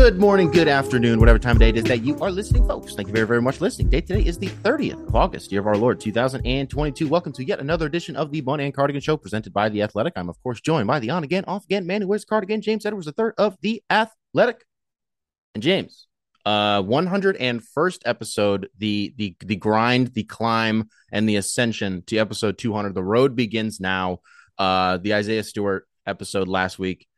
Good morning, good afternoon, whatever time of day it is that you are listening, folks. Thank you very, very much for listening. Date today is the 30th of August, year of our Lord, 2022. Welcome to yet another edition of the Bun and Cardigan Show presented by The Athletic. I'm, of course, joined by the on-again, off-again man who wears cardigan, James Edwards III of The Athletic. And James, 101st episode, the grind, the climb, and the ascension to episode 200. The road begins now. The Isaiah Stewart episode last week.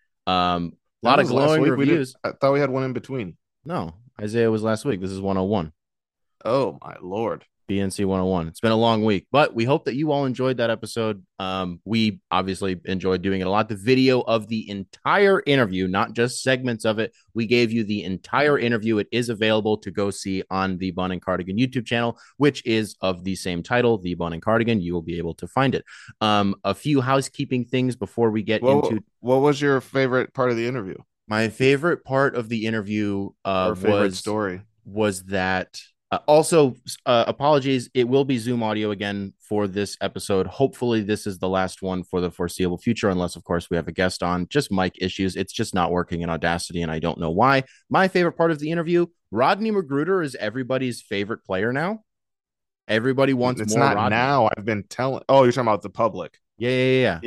A lot of glowing reviews. I thought we had one in between. No, Isaiah was last week. This is 101. Oh, my Lord. BNC 101. It's been a long week, but we hope that you all enjoyed that episode. We obviously enjoyed doing it a lot. The video of the entire interview, not just segments of it. We gave you the entire interview. It is available to go see on the Bun and Cardigan YouTube channel, which is of the same title, The Bun and Cardigan. You will be able to find it. A few housekeeping things before we get into. What was your favorite part of the interview? My favorite part of the interview story was that also apologies. It will be Zoom audio again for this episode. Hopefully this is the last one for the foreseeable future, unless of course we have a guest on. Just mic issues. It's just not working in Audacity, and I don't know why. My favorite part of the interview: Rodney McGruder is everybody's favorite player now. Everybody wants it's more. Not Rodney. Now. I've been telling. Oh, you're talking about the public. Yeah.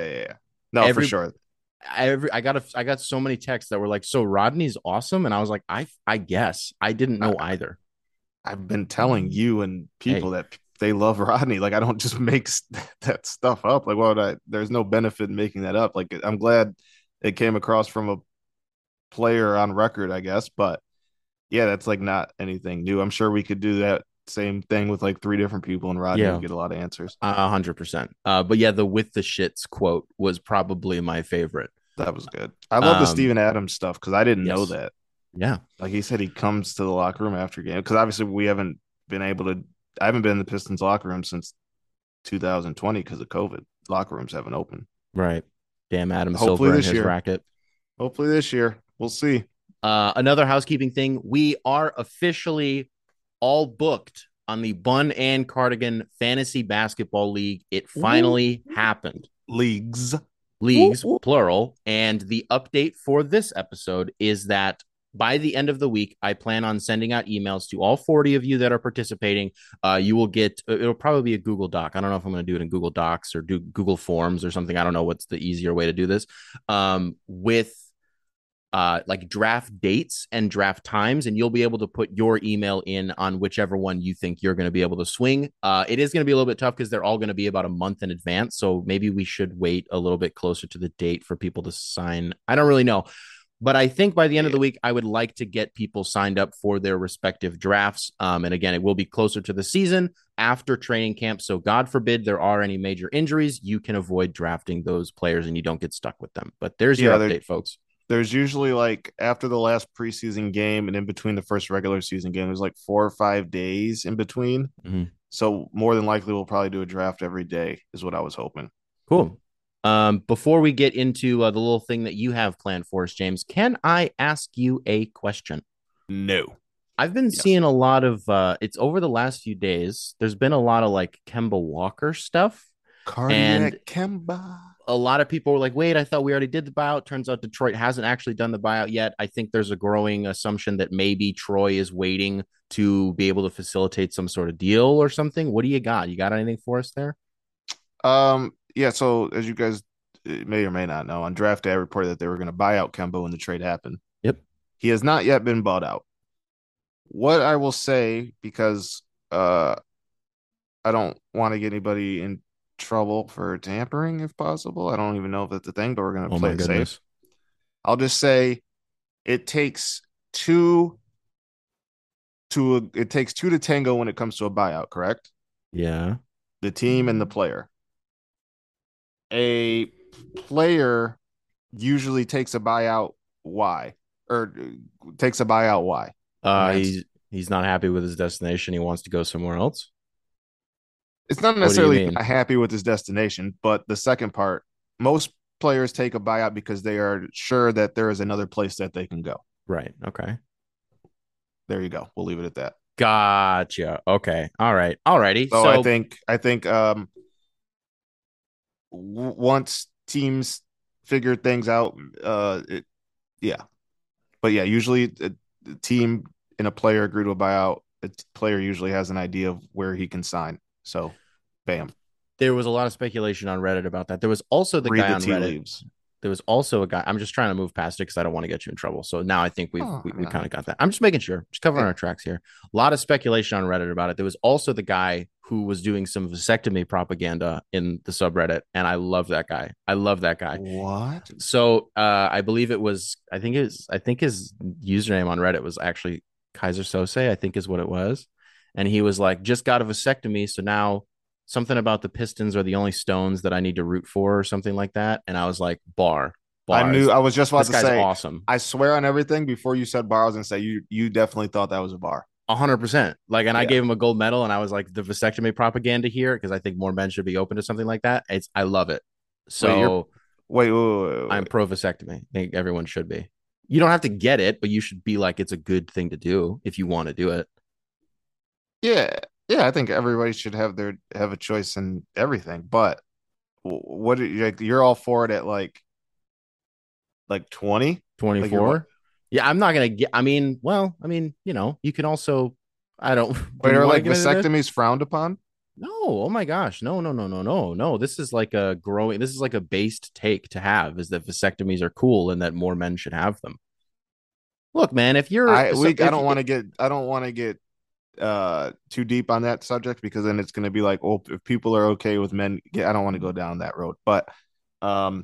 No, for sure. I got so many texts that were like, so Rodney's awesome, and I was like, I guess I didn't know either. I've been telling you and people that they love Rodney. Like, I don't just make that stuff up. Like, there's no benefit in making that up. Like, I'm glad it came across from a player on record, I guess. But yeah, that's like not anything new. I'm sure we could do that same thing with like 3 different people, and Rodney would get a lot of answers. 100%. But yeah, the with the shits quote was probably my favorite. That was good. I love the Steven Adams stuff because I didn't know that. Yeah. Like he said, he comes to the locker room after game because obviously I haven't been in the Pistons locker room since 2020 because of COVID. Locker rooms haven't opened. Right. Damn Adam Silver and his racket. Hopefully this year. We'll see. Another housekeeping thing. We are officially all booked on the Bun and Cardigan Fantasy Basketball League. It finally happened. Leagues, plural. And the update for this episode is that by the end of the week, I plan on sending out emails to all 40 of you that are participating. You will get, it'll probably be a Google Doc. I don't know if I'm going to do it in Google Docs or do Google Forms or something. I don't know what's the easier way to do this. With like draft dates and draft times, and you'll be able to put your email in on whichever one you think you're going to be able to swing. It is going to be a little bit tough because they're all going to be about a month in advance. So maybe we should wait a little bit closer to the date for people to sign. I don't really know. But I think by the end of the week, I would like to get people signed up for their respective drafts. And again, it will be closer to the season after training camp. So God forbid there are any major injuries, you can avoid drafting those players and you don't get stuck with them. But there's your update, folks. There's usually like after the last preseason game and in between the first regular season game, there's like 4 or 5 days in between. Mm-hmm. So more than likely, we'll probably do a draft every day is what I was hoping. Cool. Before we get into the little thing that you have planned for us, James, can I ask you a question? No. I've been seeing a lot of, it's over the last few days, there's been a lot of like Kemba Walker stuff. Cardiac Kemba. A lot of people were like, wait, I thought we already did the buyout. Turns out Detroit hasn't actually done the buyout yet. I think there's a growing assumption that maybe Troy is waiting to be able to facilitate some sort of deal or something. What do you got? You got anything for us there? Yeah, so as you guys may or may not know, on draft day, I reported that they were going to buy out Kemba when the trade happened. Yep. He has not yet been bought out. What I will say, because I don't want to get anybody in trouble for tampering if possible. I don't even know if that's a thing, but we're going to play it safe. I'll just say it takes two to tango when it comes to a buyout, correct? Yeah. The team and the player. A player usually takes a buyout. Why? Or takes a buyout. Why? He's not happy with his destination. He wants to go somewhere else. It's not necessarily not happy with his destination, but the second part, most players take a buyout because they are sure that there is another place that they can go. Right. Okay. There you go. We'll leave it at that. Gotcha. Okay. All right. Alrighty. So I think once teams figure things out, yeah. But yeah, usually a team and a player agree to a buyout. A player usually has an idea of where he can sign. So, bam, There was a lot of speculation on Reddit about that. There was also the read guy the on tea Reddit. leaves. There was also a guy. I'm just trying to move past it because I don't want to get you in trouble. So now I think Oh, we kind of got that. I'm just making sure, just covering yeah. our tracks here. A lot of speculation on Reddit about it. There was also the guy who was doing some vasectomy propaganda in the subreddit, and I love that guy. I love that guy. What? So I believe it was. I think his username on Reddit was actually Kaiser Sose. I think is what it was, and he was like, just got a vasectomy, so now something about the Pistons are the only Stones that I need to root for, or something like that. And I was like, I knew. bars. I was just about This to guy's say. awesome. I swear on everything. Before you said bar, I was gonna say you definitely thought that was a bar. 100%. Like, and I Yeah. gave him a gold medal, and I was like, the vasectomy propaganda here, because I think more men should be open to something like that. I love it. Wait, you're So I'm wait. pro vasectomy. I think everyone should be. You don't have to get it, but you should be like, it's a good thing to do if you want to do it. Yeah, yeah. I think everybody should have a choice in everything. But what like, you're all for it at like 20? Like you're what? 24. Yeah, I'm not gonna get. I mean, you can also. I don't. Do Wait, we are want to like get into this? vasectomies frowned upon? No. Oh my gosh. No. No. No. No. No. No. This is like a growing. This is like a based take to have is that vasectomies are cool and that more men should have them. Look, man. If you're so, I if don't want to get too deep on that subject because then it's going to be like, oh, if people are okay with men, yeah, I don't want to go down that road. But um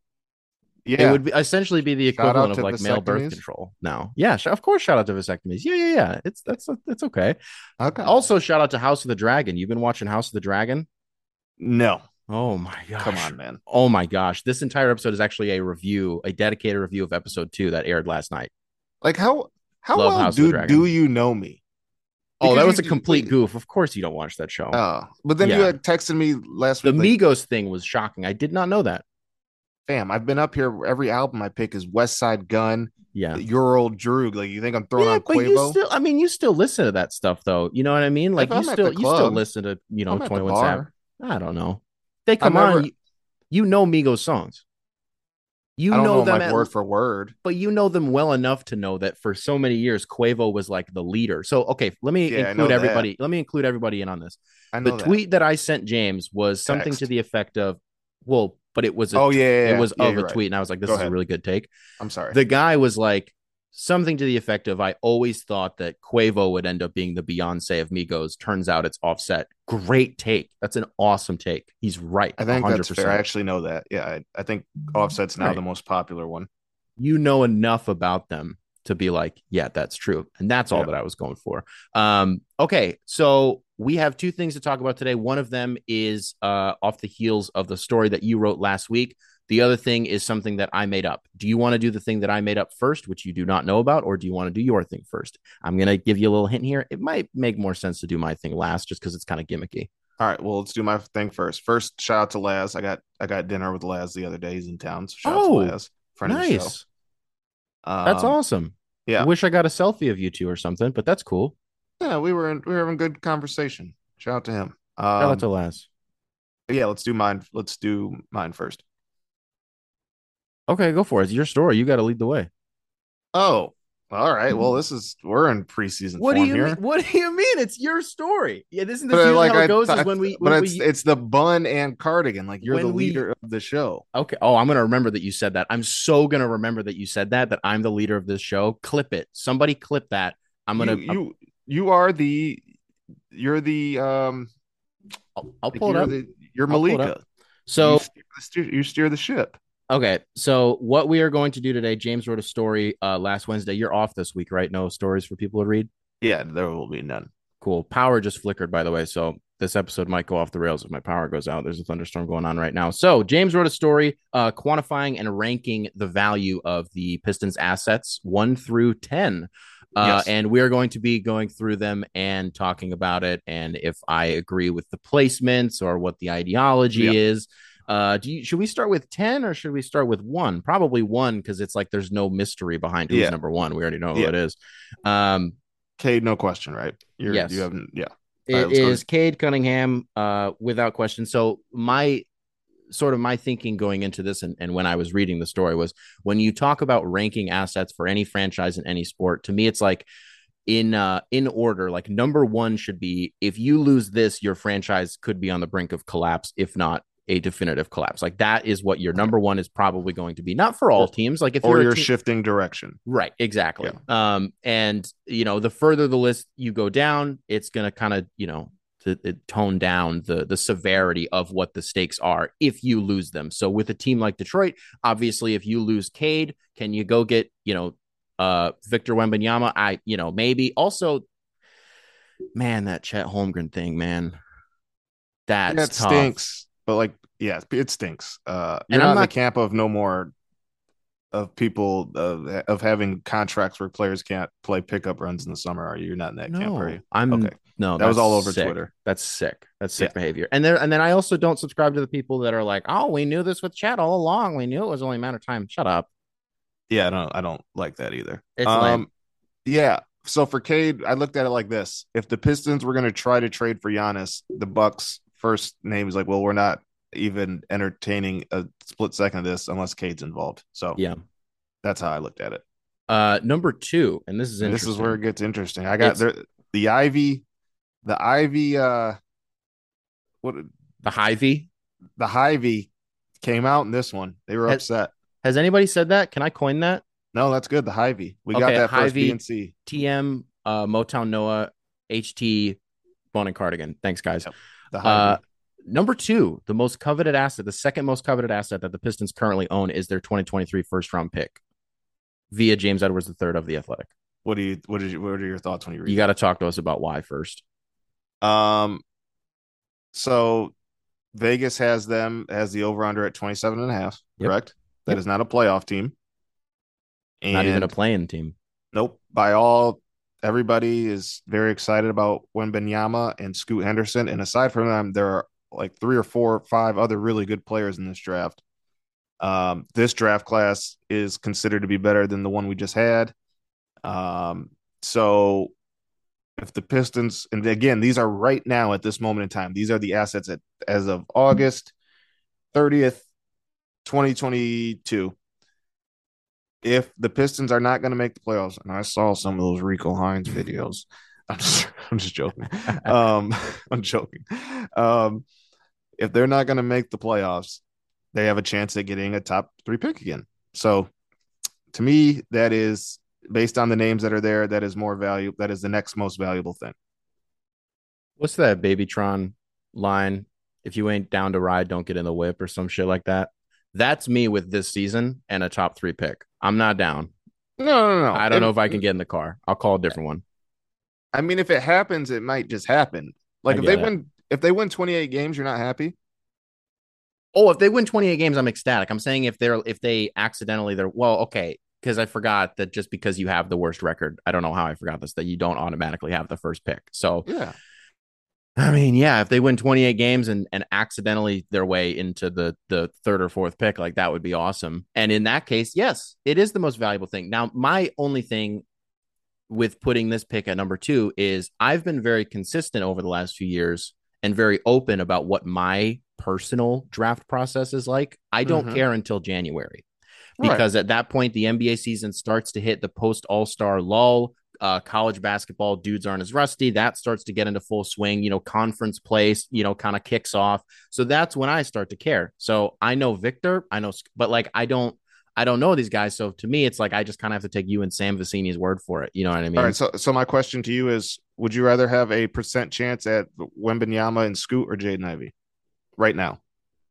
it yeah, would be essentially be the shout equivalent out of to like male birth vasectomies. control now. Yeah. Of course. Shout out to vasectomies. Yeah. Yeah. Yeah. It's okay. Okay. Also, shout out to House of the Dragon. You've been watching House of the Dragon? No. Oh my Come gosh. on, man. Oh my gosh. This entire episode is actually a review, a dedicated review of episode 2 that aired last night. Like how Love well House of the do Dragon. you know me? Oh, Because that you was a complete wait, goof. Of course you don't watch that show. but then you Yeah. had texted me last The week like, Migos thing was shocking. I did not know that. fam, I've been up here. Every album I pick is West Side Gun, Yeah. Your Old Droog. Like you think I'm throwing Yeah, on but you Quavo? still you still listen to that stuff though. You know what I mean? If Like I'm at the you still club, listen to, I'm at the 21 Savage. bar. I don't know. They I'm come on, never. you know Migos songs. You I don't know know them them like at word for word. but you know them well enough to know that for so many years Quavo was like the leader. So okay, Yeah, I know that. let me include everybody in on this. I The know that. tweet that I sent James was something to Text. the effect of, well, but Oh yeah, yeah, it yeah. was Yeah, of a you're right. tweet, and I was like, this Go is a ahead. really good take. I'm sorry. The guy was like something to the effect of, I always thought that Quavo would end up being the Beyonce of Migos. Turns out it's Offset. Great take. That's an awesome take. He's right, I think that's fair. I 100%. actually know that. Yeah, I think Offset's now the Right. most popular one. You know enough about them to be like, yeah, that's true. And that's all Yeah. that I was going for. Okay. So we have two things to talk about today. One of them is off the heels of the story that you wrote last week. The other thing is something that I made up. Do you want to do the thing that I made up first, which you do not know about, or do you want to do your thing first? I'm going to give you a little hint here. It might make more sense to do my thing last just because it's kind of gimmicky. All right. Well, let's do my thing first. First, shout out to Laz. I got dinner with Laz the other day. He's in town. So shout out to Oh, Laz, friend of the show. nice. That's Um, awesome. yeah. Wish I got a selfie of you two or something, but that's cool. Yeah, we were having good conversation. Shout out to him. Shout out to Laz. Yeah, let's do mine. Let's do mine first. Okay, go for it. It's your story. You got to lead the way. Oh, all right. Well, we're in preseason What do form you mean? here. What do you mean? It's your story. Yeah, isn't this But usually like how it goes? Is but it's the bun and cardigan. Like you're the when we leader of the show. okay. Oh, I'm gonna remember that you said that. I'm so gonna remember that you said that. That I'm the leader of this show. Clip it. Somebody clip that. I'm You gonna. you you are the you're the I'll like pull it up. you're I'll pull it up. Malika. So You steer the ship. okay. So what we are going to do today? James wrote a story last Wednesday. You're off this week, right? No stories for people to read. Yeah, there will be none. Cool. Power just flickered, by the way. So this episode might go off the rails if my power goes out. There's a thunderstorm going on right now. So James wrote a story quantifying and ranking the value of the Pistons assets 1 through 10. Yes. And we're going to be going through them and talking about it. And if I agree with the placements or what the Yeah. ideology is. Should we start with 10 or should we start with 1? Probably 1 because it's like there's no mystery behind who's Yeah. number 1. We already know who Yeah. it is. Um, Cade, no question, right? You yes. haven't. Yeah. All right, It let's go. is Cade Cunningham, without question. So my sort of my thinking going into this, and when I was reading the story, was when you talk about ranking assets for any franchise in any sport, to me, it's like in order, like number one should be, if you lose this, your franchise could be on the brink of collapse, if not a definitive collapse. Like that is what your Right. number one is probably going to be. Not for all Or, teams. Like if or you're a you're team, shifting direction. right, exactly. Yeah. And the further the list you go down, it's gonna kind of, to tone down the severity of what the stakes are if you lose them. So with a team like Detroit, obviously, if you lose Cade, can you go get Victor Wembanyama? Maybe. Also, man, that Chet Holmgren thing, man, Yeah, that's it tough. stinks, but like, yeah, it stinks. And You're I'm not in the not. camp of no more of people of having contracts where players can't play pickup runs in the summer, are you? You're not in that camp, are you? No, Okay. no. That was That's all over sick. Twitter. That's sick. That's Yeah. sick behavior. And then I also don't subscribe to the people that are like, "Oh, we knew this with Chet all along. We knew it was only a matter of time." Shut up. Yeah, I don't like that either. It's lame. Yeah. So for Cade, I looked at it like this. If the Pistons were going to try to trade for Giannis, the Bucks first name is like, well, we're not even entertaining a split second of this unless Cade's involved. So Yeah. that's how I looked at it. Number two, and this is And this is where interesting. it gets interesting. I got It's there the Ivy what the Hy-Vee. the Hyvee came out in this one. They were Has, upset. has anybody said that? Can I coin that? No, that's good. The Hyvee. We got Okay, that first B Hy-Vee, and C. TM, Motown Noah, HT, Bone and Cardigan. Thanks, guys. Yep. The Uh, Hyvee. Number two, the most coveted asset, the second most coveted asset that the Pistons currently own is their 2023 first round pick via James Edwards III of the Athletic. What are your thoughts when you You read got to that? talk to us about why first. Um, so Vegas has them as the over under at 27 and a half, Yep. correct? That Yep. is not a playoff team. Not even a And playing team. nope, everybody is very excited about Wembanyama and Scoot Henderson. And aside from them, there are like 3 or 4 or 5 other really good players in this draft. This draft class is considered to be better than the one we just had. So if the Pistons, and again, these are right now at this moment in time, these are the assets as of August 30th, 2022. If the Pistons are not going to make the playoffs, and I saw some of those Rico Hines videos, I'm just joking. Um, I'm joking. Um, if they're not going to make the playoffs, they have a chance at getting a top 3 pick again. So to me, that is based on the names that are there. That is more value. That is the next most valuable thing. What's that Babytron line? If you ain't down to ride, don't get in the whip or some shit like that. That's me with this season and a top three pick. I'm not down. No, no, no. I don't know if I can get in the car. I'll call a different one. I mean, if it happens, it might just happen. I Like get it. if they win 28 games, you're not happy. Oh, if they win 28 games, I'm ecstatic. I'm saying if they accidentally they're well, okay, because I forgot that just because you have the worst record, I don't know how I forgot this, that you don't automatically have the first pick. So Yeah. I mean, yeah, if they win 28 games and accidentally their way into the third or fourth pick, like that would be awesome. And in that case, yes, it is the most valuable thing. Now, my only thing with putting this pick at number two is I've been very consistent over the last few years and very open about what my personal draft process is like. I don't Mm-hmm. care until January Right. because at that point the NBA season starts to hit the post All-Star lull. College basketball dudes aren't as rusty. That starts to get into full swing. Conference play, kind of kicks off. So that's when I start to care. So I know Victor, but like I don't know these guys. So to me, it's like I just kind of have to take you and Sam Vecini's word for it. You know what I All right. mean? So my question to you is: would you rather have a percent chance at Wembenyama and Scoot or Jaden Ivey right now?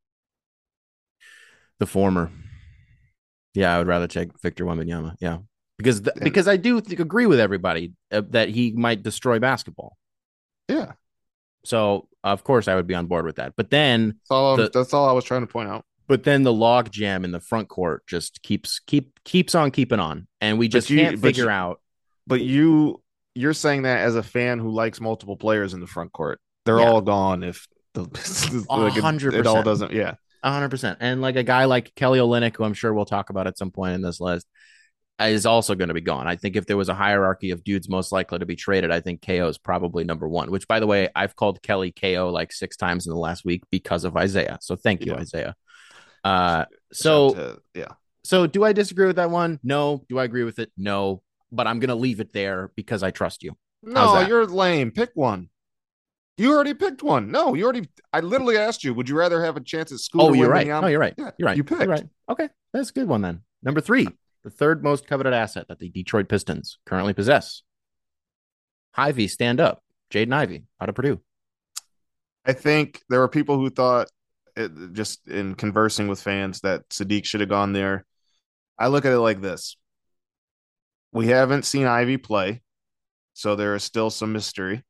The former. Yeah, I would rather take Victor Wembanyama. Yeah, because And because I do agree with everybody that he might destroy basketball. yeah, So of course I would be on board with that. But then the that's all I was trying to point out. log jam in the front court just keeps on keeping on, and we But just you, can't but you, figure out. but you're saying that as a fan who likes multiple players in the front court. They're Yeah, all gone if the a like hundred it all percent, doesn't. Yeah. 100%. And like a guy like Kelly Olynyk, who I'm sure we'll talk about at some point in this list, is also going to be gone. I think if there was a hierarchy of dudes most likely to be traded, I think KO is probably number one, which by the way, I've called Kelly KO like 6 times in the last week because of Isaiah. So thank you, Yeah. Isaiah. Uh, Shout so to yeah. so do I disagree with that one? No. Do I agree with it? No. But I'm gonna leave it there because I trust you. How's No, that? you're lame. Pick one. You already picked one. No, you already. I literally asked you, would you rather have a chance at Oh, Scooter you're Windham? right. No, you're right. Yeah, You're right. you You're picked. right. Okay, that's a good one then. Number three, the third most coveted asset that the Detroit Pistons currently possess. Ivy, stand up. Jaden Ivey out of Purdue. I think there were people who thought, just in conversing with fans, that Sadiq should have gone there. I look at it like this: we haven't seen Ivy play, so there is still some mystery.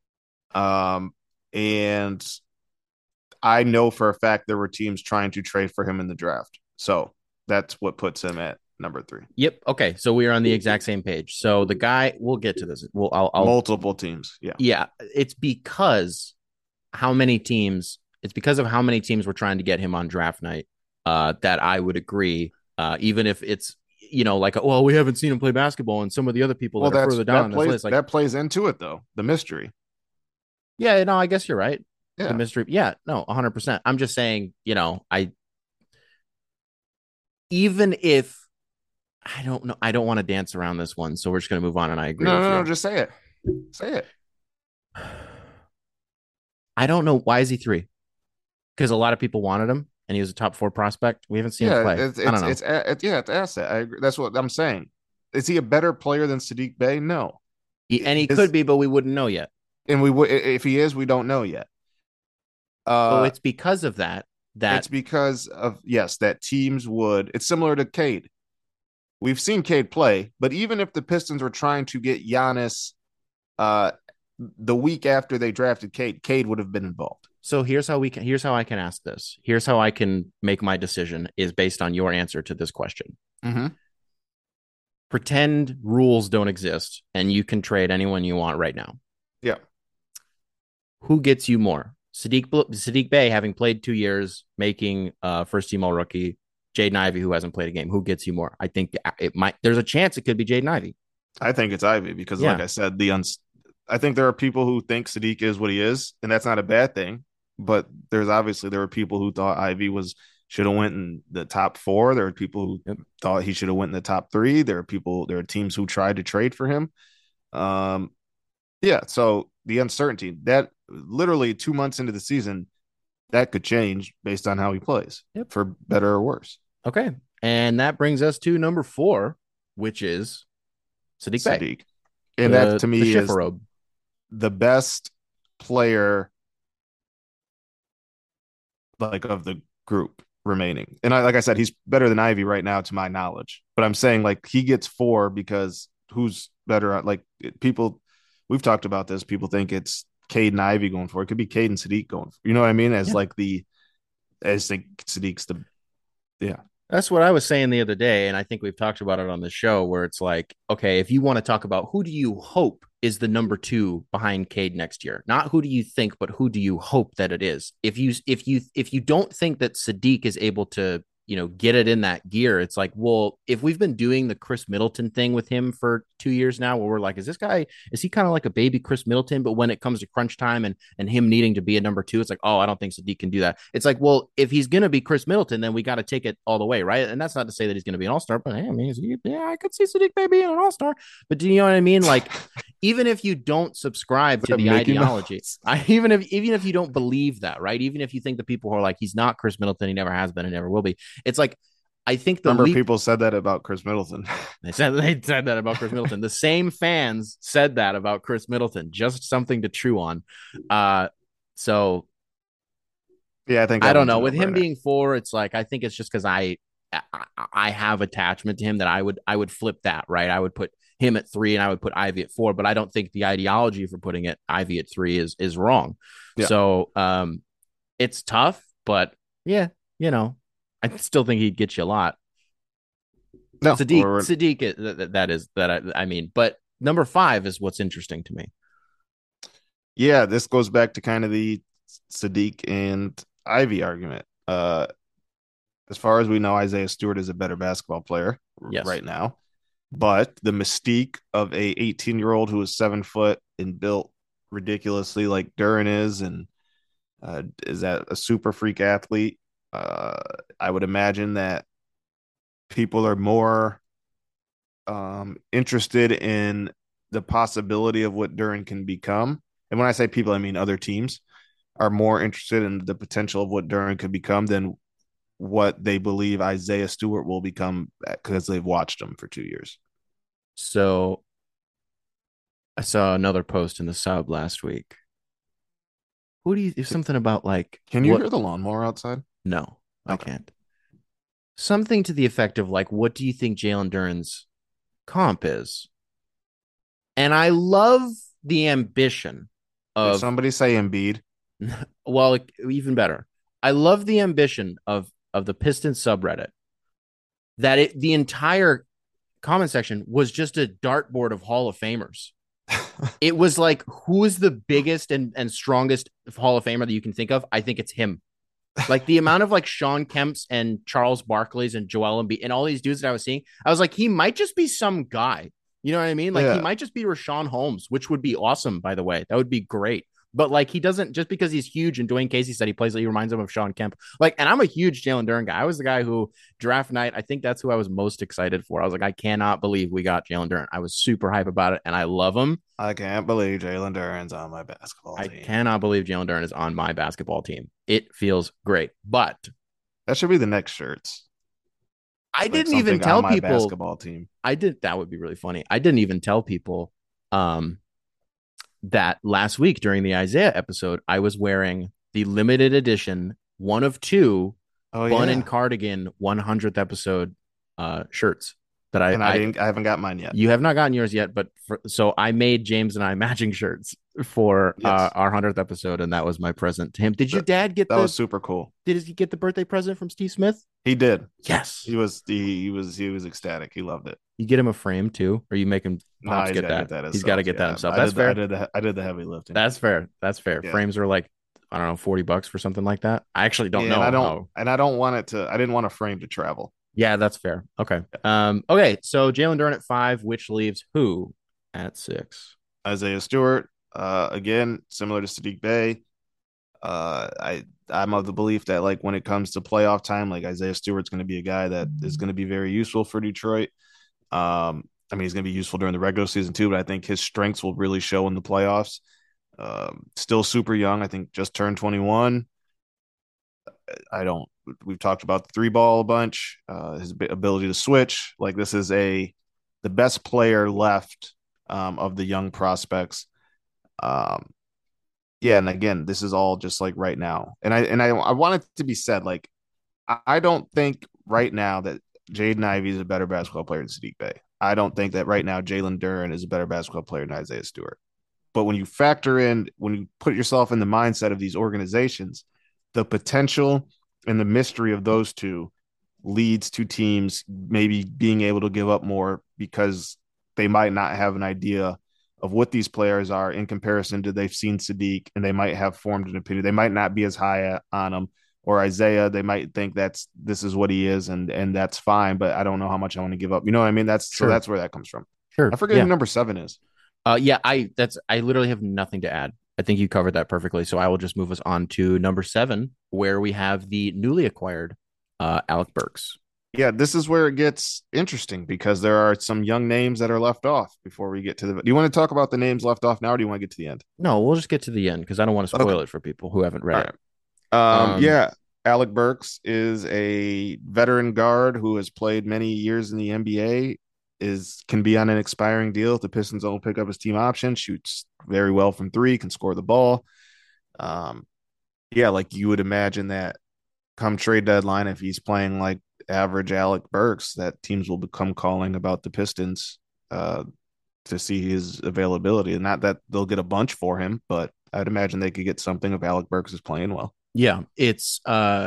And I know for a fact there were teams trying to trade for him in the draft, so that's what puts him at number three. Yep. Okay. So we are on the exact same page. So the guy, we'll get to this. I'll Multiple teams, yeah. yeah. It's because how many teams? It's because of how many teams were trying to get him on draft night. That I would agree. Even if it's like, well, we haven't seen him play basketball, and some of the other people Well, that are that's further down that on this plays list, like, that plays into it though, the mystery. yeah, no, I guess you're right. The Yeah. mystery, yeah, no, 100%. I'm just saying, I even if I don't know, I don't want to dance around this one, so we're just gonna move on. And I agree No, with no, no, you. just say it. Say it. I don't know why is he three because a lot of people wanted him and he was a top four prospect. We haven't seen him Yeah, play. I don't know. it's asset. I agree. That's what I'm saying. Is he a better player than Sadiq Bey? No. And he could His be, but we wouldn't know yet. and we would if he is, we don't know yet. So Uh, it's because of that that it's because of yes, that teams would. It's similar to Cade. We've seen Cade play, but even if the Pistons were trying to get Giannis, uh, the week after they drafted Cade, Cade would have been involved. So here's how I can ask this. Here's how I can make my decision is based on your answer to this question. Mm-hmm. Pretend rules don't exist and you can trade anyone you want right now. Yeah, Who gets you more? Sadiq Bey having played 2 years, making first team all rookie. Jaden Ivey who hasn't played a game. Who gets you more? I think it might. There's a chance it could be Jaden Ivey. I think it's Ivy because, like Yeah. I said, I think there are people who think Sadiq is what he is, and that's not a bad thing. But there were people who thought Ivy was should have went in the top four. There were people who Yep. thought he should have went in the top three. There are teams who tried to trade for him. Um, yeah. So the uncertainty that literally 2 months into the season, that could change based on how he plays, Yep. for better or worse. Okay. And that brings us to number 4, which is Sadiq Bey, Sadiq, and that the to the me is Schifferobe. the best player like of the group remaining. And like I said, he's better than Ivy right now to my knowledge. But I'm saying like he gets 4 because who's better at like people we've talked about this. People think it's Cade and Ivy going for it. It could be Cade and Sadiq going for, you know what I mean? As Yeah. like I just think Sadiq's the yeah. That's what I was saying the other day, and I think we've talked about it on the show. Where it's like, okay, if you want to talk about who do you hope is the number 2 behind Cade next year, not who do you think, but who do you hope that it is. If you don't think that Sadiq is able to get it in that gear, it's like, well, if we've been doing the Chris Middleton thing with him for 2 years now, where we're like, is he kind of like a baby Chris Middleton? But when it comes to crunch time and him needing to be a number 2, it's like, oh, I don't think Sadiq can do that. It's like, well, if he's gonna be Chris Middleton, then we got to take it all the way, right? And that's not to say that he's gonna be an all-star, but hey, I mean, yeah, I could see Sadiq maybe being an all-star. But do you know what I mean? Like, even if you don't subscribe to the Mickey ideology, Mouse. even if you don't believe that, right? Even if you think the people who are like, he's not Chris Middleton, he never has been and never will be. It's like, I think the Remember, leap. people said that about Chris Middleton. They said that about Chris Middleton. The same fans said that about Chris Middleton. Just something to chew on. So Yeah, I think I that don't one's a know. With him no-brainer. being 4, it's like I think it's just because I have attachment to him that I would flip that, right. I would put him at 3 and I would put Ivy at 4, but I don't think the ideology for putting it Ivy at 3 is wrong. Yeah. So it's tough, but yeah, I still think he'd get you a lot. No, Sadiq, that is that I mean, but number 5 is what's interesting to me. yeah, this goes back to kind of the Sadiq and Ivy argument. As far as we know, Isaiah Stewart is a better basketball player Yes. right now, but the mystique of a 18-year-old who is 7 foot and built ridiculously like Duran is, and is that a super freak athlete? Uh, I would imagine that people are more interested in the possibility of what Duren can become. And when I say people, I mean other teams are more interested in the potential of what Duren could become than what they believe Isaiah Stewart will become because they've watched him for 2 years. So I saw another post in the sub last week. Who do you something about like Can you what? hear the lawnmower outside? No, I Okay. can't. Something to the effect of like, what do you think Jalen Duren's comp is? And I love the ambition Did of, somebody say Embiid? well, even better. I love the ambition of the Pistons subreddit that the entire comment section was just a dartboard of Hall of Famers. It was like, who is the biggest and strongest Hall of Famer that you can think of? I think it's him. Like the amount of like Sean Kemp's and Charles Barkley's and Joel Embiid and all these dudes that I was seeing, I was like, he might just be some guy. You know what I mean? Like he Yeah, might just be Rashawn Holmes, which would be awesome, by the way. That would be great. But like he doesn't just because he's huge and Dwayne Casey said he plays like he reminds him of Sean Kemp. Like, and I'm a huge Jalen Duren guy. I was the guy who draft night, I think that's who I was most excited for. I was like, I cannot believe we got Jalen Duren. I was super hype about it and I love him. I can't believe Jalen Duren's on my basketball I team. cannot believe Jalen Duren is on my basketball team. It feels great. But That should be the next shirts. I Like didn't even something on tell my people basketball team. I did that would be really funny. I didn't even tell people um that last week during the Isaiah episode, I was wearing the limited edition one of two Oh Bun and yeah. Cardigan 100th episode shirts that And I haven't got mine yet. you have not gotten yours yet, but so I made James and I matching shirts for Yes. our 100th episode, and that was my present to him. Did your That, dad get that was super cool. did he get the birthday present from Steve Smith? He did. Yes. He was ecstatic. He loved it. You get him a frame too, or you make him Nah, Pops he's get got to that? get that He's got to himself. get that Yeah. himself. I That's did the, I fair. did the I did the heavy lifting. That's fair. That's fair. Yeah. Frames are like, I don't know, $40 for something like that. I actually don't Yeah, and know I don't how. and I don't want it to I didn't want a frame to travel. Yeah, that's fair. Okay. Okay. So Jalen Duren at 5, which leaves who at 6? Isaiah Stewart, again, similar to Sadiq Bey. I'm of the belief that like when it comes to playoff time, like Isaiah Stewart's going to be a guy that is going to be very useful for Detroit. I mean, he's going to be useful during the regular season too, but I think his strengths will really show in the playoffs. Still super young. I think just turned 21. I don't. We've talked about the three ball a bunch. His ability to switch. Like this is the best player left of the young prospects. Um, yeah, and again, this is all just like right now. And I want it to be said, like I don't think right now that Jaden Ivey is a better basketball player than Sadiq Bey. I don't think that right now Jalen Duren is a better basketball player than Isaiah Stewart. But when you put yourself in the mindset of these organizations, the potential and the mystery of those two leads to teams maybe being able to give up more because they might not have an idea of what these players are in comparison to they've seen Sadiq and they might have formed an opinion. They might not be as high on him or Isaiah. They might think this is what he is and that's fine, but I don't know how much I want to give up. You know what I mean? Sure. That's where that comes from. I Sure. forget who Yeah. number 7 is. Yeah, I literally have nothing to add. I think you covered that perfectly. So I will just move us on to number 7, where we have the newly acquired Alec Burks. Yeah, this is where it gets interesting because there are some young names that are left off before we get to the. Do you want to talk about the names left off now, or do you want to get to the end? No, we'll just get to the end because I don't want to Okay. spoil it for people who haven't read All it. right. Um, Yeah, Alec Burks is a veteran guard who has played many years in the NBA. Is can be on an expiring deal if the Pistons don't pick up his team option. Shoots very well from three, can score the ball. Um, yeah, like you would imagine that come trade deadline, if he's playing like average Alec Burks, that teams will become calling about the Pistons to see his availability. And not that they'll get a bunch for him, but I'd imagine they could get something if Alec Burks is playing well. yeah, it's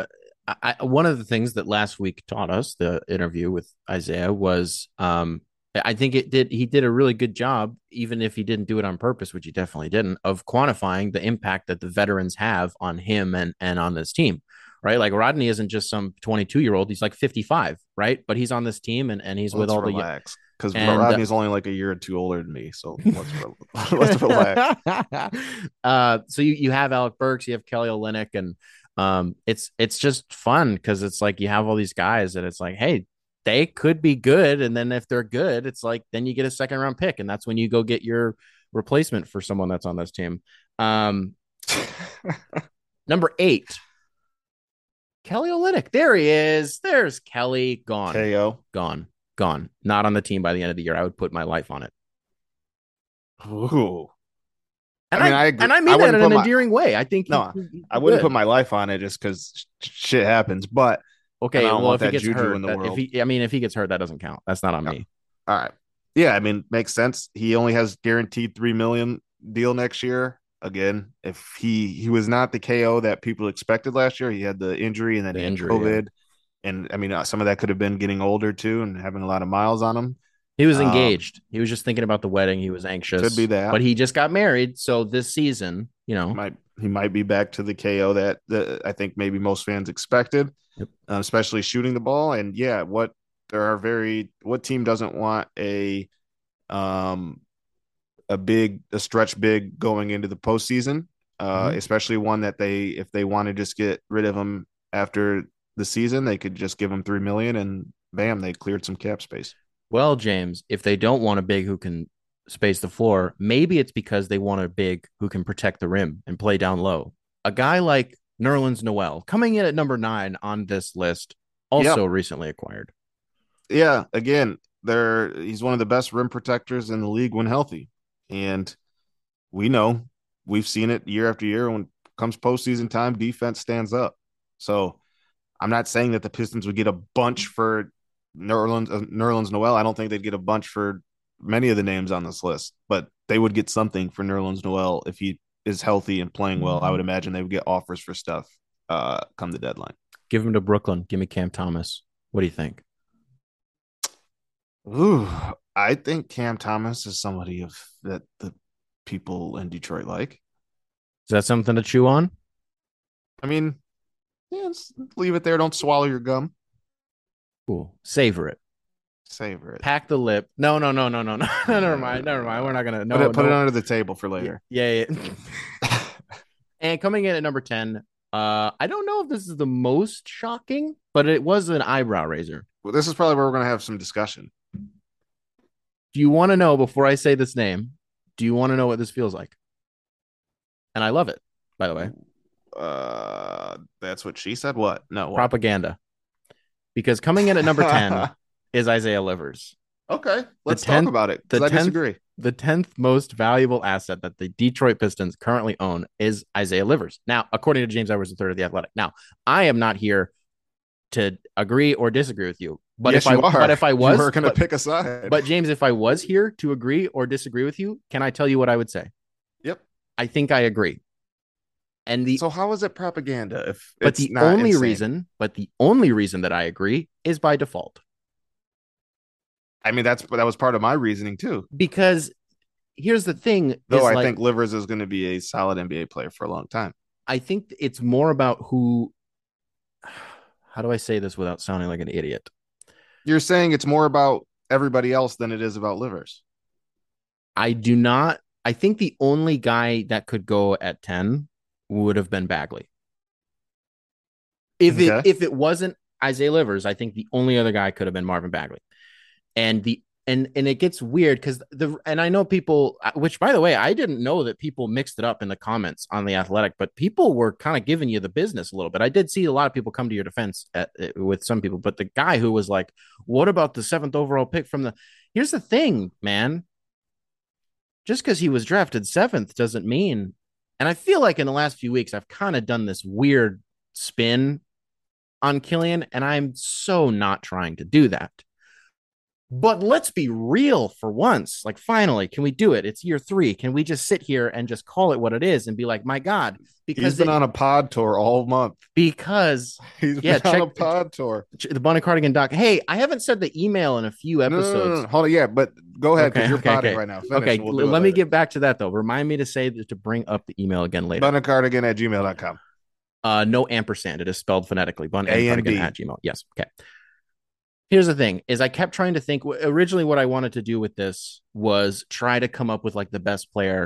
one of the things that last week taught us the interview with Isaiah was I think he did a really good job, even if he didn't do it on purpose, which he definitely didn't, of quantifying the impact that the veterans have on him and on this team. Right. Like Rodney isn't just some 22-year-old. He's like 55. Right. But he's on this team and he's with Let's all relax because and Rodney's only like a year or two older than me. So let's relax. So you have Alec Burks, you have Kelly Olynyk, and It's just fun because it's like you have all these guys that it's like, hey, they could be good, and then if they're good, it's like then you get a second round pick, and that's when you go get your replacement for someone that's on this team. Um, Number 8, Kelly Olynyk. There he is. There's Kelly. Gone, KO. gone, gone. Not on the team by the end of the year. I would put my life on it. Ooh. And I mean, I agree. I I mean that wouldn't in put an my endearing way. I think no, he's I wouldn't put good. my life on it just because shit happens. But and I Okay, don't well, want if he that gets juju hurt, in the that if world. he, I mean, if he gets hurt, that doesn't count. That's not on Yeah. me. All right. Yeah, I mean, makes sense. He only has guaranteed 3 million deal next year. Again, if he was not the KO that people expected last year, he had the injury and then The he had injury, yeah. COVID. And I mean, some of that could have been getting older too and having a lot of miles on him. He was Um, engaged. He was just thinking about the wedding. He was could be anxious, that. but he just got married. So this season, you know, Might he might be back to the KO that I think maybe most fans expected, yep. especially shooting the ball. And yeah, what team doesn't want um a stretch big going into the postseason, Mm-hmm. especially one that if they want to just get rid of him after the season, they could just give him 3 million and bam, they cleared some cap space. Well, James, if they don't want a big who can space the floor, maybe it's because they want a big who can protect the rim and play down low. A guy like Nerlens Noel coming in at number 9 on this list, also Yep. recently acquired. Yeah. Again, he's one of the best rim protectors in the league when healthy, and we know we've seen it year after year. When it comes postseason time, defense stands up. So I'm not saying that the Pistons would get a bunch for Nerlens Noel. I don't think they'd get a bunch for many of the names on this list, but they would get something for Nerlens Noel if he is healthy and playing well. I would imagine they would get offers for stuff come the deadline. Give him to Brooklyn. Give me Cam Thomas. What do you think? Ooh, I think Cam Thomas is somebody of that the people in Detroit like. Is that something to chew on? I mean, yeah, leave it there. Don't swallow your gum. Cool. Savor it. Savor it. Pack the lip. No, no, no, no, no, no. Never mind. Never mind. We're not gonna. No, Put it no. under the table for later. Yeah, yeah. And coming in at number 10, I don't know if this is the most shocking, but it was an eyebrow raiser. Well, this is probably where we're going to have some discussion. Do you want to know before I say this name? Do you want to know what this feels like? And I love it, by the way. That's what she said. What? No, what? Propaganda. Because coming in at number 10 is Isaiah Livers. Okay, let's talk 10th, about it the because I 10th, disagree. the 10th most valuable asset that the Detroit Pistons currently own is Isaiah Livers. Now, according to James Edwards III of The Athletic. Now, I am not here to agree or disagree with you. But yes, if you are. if I was, you were going to pick a side. But James, if I was here to agree or disagree with you, can I tell you what I would say? Yep. I think I agree. And so how is it propaganda if but it's the not only insane? reason that I agree is by default. I mean, that was part of my reasoning too. Because here's the thing. Though I think Livers is going to be a solid NBA player for a long time. I think it's more about who. How do I say this without sounding like an idiot? You're saying it's more about everybody else than it is about Livers. I do not. I think the only guy that could go at 10 would have been Bagley. If it wasn't Isaiah Livers, I think the only other guy could have been Marvin Bagley. And it gets weird because and I know people, which by the way, I didn't know that people mixed it up in the comments on The Athletic, but people were kind of giving you the business a little bit. I did see a lot of people come to your defense with some people, but the guy who was like, what about the 7th overall pick from here's the thing, man. Just because he was drafted 7th doesn't mean, and I feel like in the last few weeks, I've kind of done this weird spin on Killian, and I'm so not trying to do that. But let's be real for once. Like, finally, can we do it? It's year 3. Can we just sit here and just call it what it is and be like, my God, because he's been on a pod tour all month. Because he's been on a pod tour. The Bonnie Cardigan doc. Hey, I haven't said the email in a few episodes. No. Hold on, yeah, but go ahead because you're podding right now. Finish, we'll let me get back to that though. Remind me to say to bring up the email again later. bunnycardigan@gmail.com. No ampersand. It is spelled phonetically. Bunnycardigan@gmail. Yes. Okay. Here's the thing is I kept trying to think originally what I wanted to do with this was try to come up with like the best player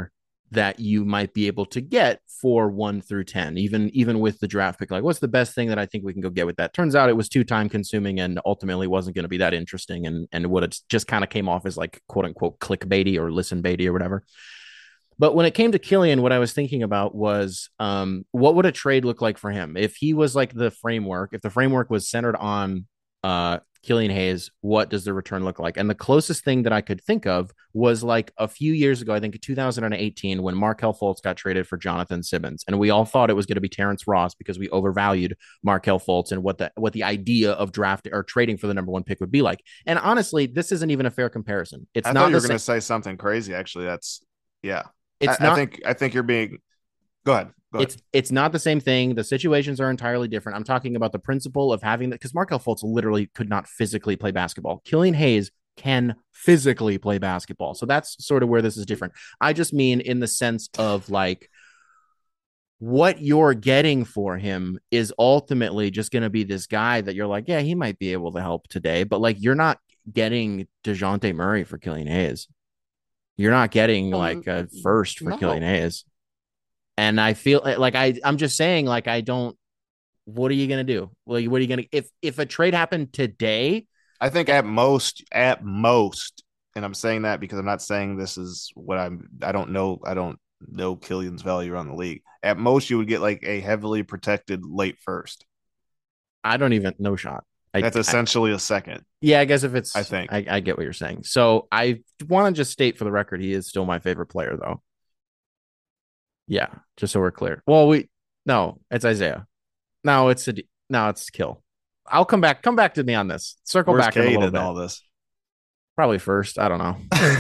that you might be able to get for 1 through 10, even with the draft pick. Like, what's the best thing that I think we can go get with that? Turns out it was too time consuming and ultimately wasn't going to be that interesting, and would have just kind of came off as like quote unquote clickbaity or listen baity or whatever. But when it came to Killian, what I was thinking about was what would a trade look like for him if he was like the framework, if the framework was centered on Killian Hayes, what does the return look like? And the closest thing that I could think of was like a few years ago, I think 2018, when Markelle Fultz got traded for Jonathan Simmons. And we all thought it was going to be Terrence Ross because we overvalued Markelle Fultz and what the idea of draft or trading for the number one pick would be like. And honestly, this isn't even a fair comparison. It's I thought not you the were going same. to say something crazy. Actually, that's yeah. It's not I think you're being. Go ahead. Go ahead. it's not the same thing. The situations are entirely different. I'm talking about the principle of having that because Markelle Fultz literally could not physically play basketball. Killian Hayes can physically play basketball. So that's sort of where this is different. I just mean in the sense of like what you're getting for him is ultimately just going to be this guy that you're like, yeah, he might be able to help today, but like you're not getting DeJounte Murray for Killian Hayes. You're not getting like a first for Killian No, Hayes. And I feel like I'm just saying, like, I don't, what are you going to do? Like, what are you going to, if a trade happened today, I think at most, and I'm saying that because I'm not saying this is what I don't know. I don't know Killian's value around the league. At most, you would get like a heavily protected late first. I don't even, no shot. That's essentially a second, Yeah, I guess if I it's, think. I get what you're saying. So I want to just state for the record, he is still my favorite player, though. Yeah, just so we're clear. Well, no, it's Isaiah. No, it's Kill. I'll come back to me on this. Circle Where's back in a Cade little in bit. all this? Probably first. I don't know.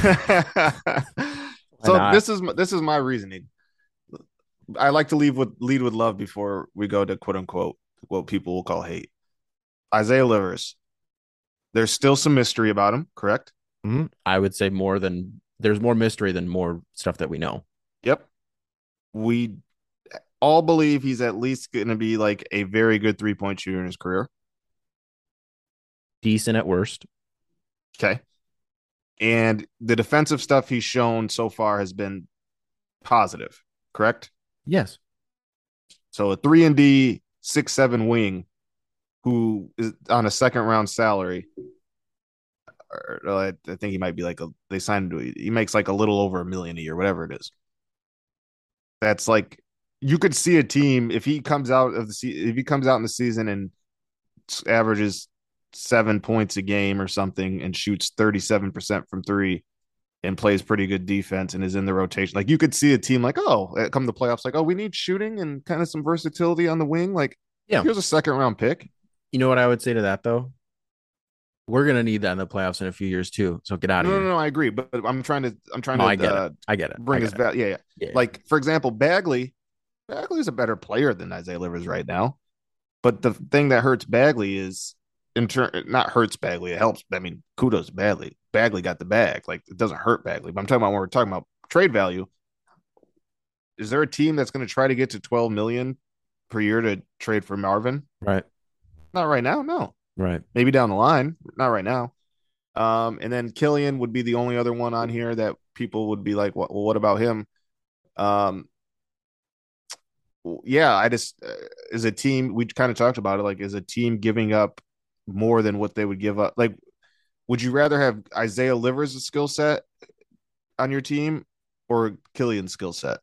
Why So not? this is my reasoning. I like to lead with love before we go to quote unquote what people will call hate. Isaiah Livers. There's still some mystery about him, correct? Mm-hmm. I would say there's more mystery than more stuff that we know. Yep. We all believe he's at least going to be like a very good 3-point shooter in his career. Decent at worst. Okay. And the defensive stuff he's shown so far has been positive, correct? Yes. So a 3-and-D 6'7" wing who is on a second round salary. Or I think he might be like they signed him to, he makes like a little over $1 million a year, whatever it is. That's like you could see a team if he comes out of if he comes out in the season and averages 7 points a game or something and shoots 37% from three and plays pretty good defense and is in the rotation. Like you could see a team like, oh, come the playoffs, like, oh, we need shooting and kind of some versatility on the wing. Like, Yeah. here's a second round pick. You know what I would say to that though? We're gonna need that in the playoffs in a few years too. So get out of here. No, I agree, but I'm trying No, I to get it. I get it. I bring his get it. value. Yeah, yeah. Yeah. Like for example, Bagley's a better player than Isaiah Livers right now. But the thing that hurts Bagley is not hurts Bagley. It helps. I mean, kudos to Bagley. Bagley got the bag. Like it doesn't hurt Bagley. But I'm talking about when we're talking about trade value. Is there a team that's going to try to get to 12 million per year to trade for Marvin? Right. Not right now. No. Right. Maybe down the line. Not right now. And then Killian would be the only other one on here that people would be like, well, what about him? Um, yeah, I just as a team, we kind of talked about it. Like, is a team giving up more than what they would give up? Like, would you rather have Isaiah Livers' skill set on your team or Killian's skill set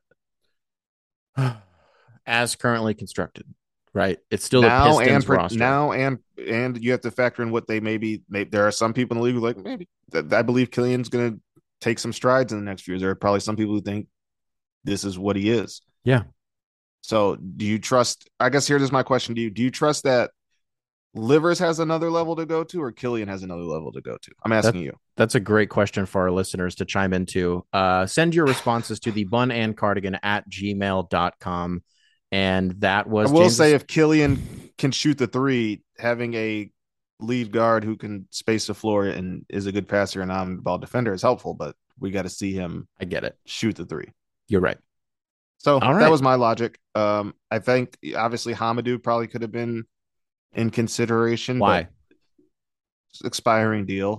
As currently constructed, right? It's still the Pistons roster. and you have to factor in what they maybe. There are some people in the league who like maybe I believe Killian's going to take some strides in the next few years. There are probably some people who think this is what he is. Yeah. So do you trust? I guess here's my question to you: do you trust that Livers has another level to go to, or Killian has another level to go to? I'm That asking you. that's a great question for our listeners to chime into. Send your responses to the bun and cardigan at gmail.com. And that I was will James's. say if Killian can shoot the three, having a lead guard who can space the floor and is a good passer and on ball defender is helpful, but we got to see him I get it. shoot the three. You're right. So All that right. was my logic. I think obviously Hamadou probably could have been in consideration, but Why? expiring deal.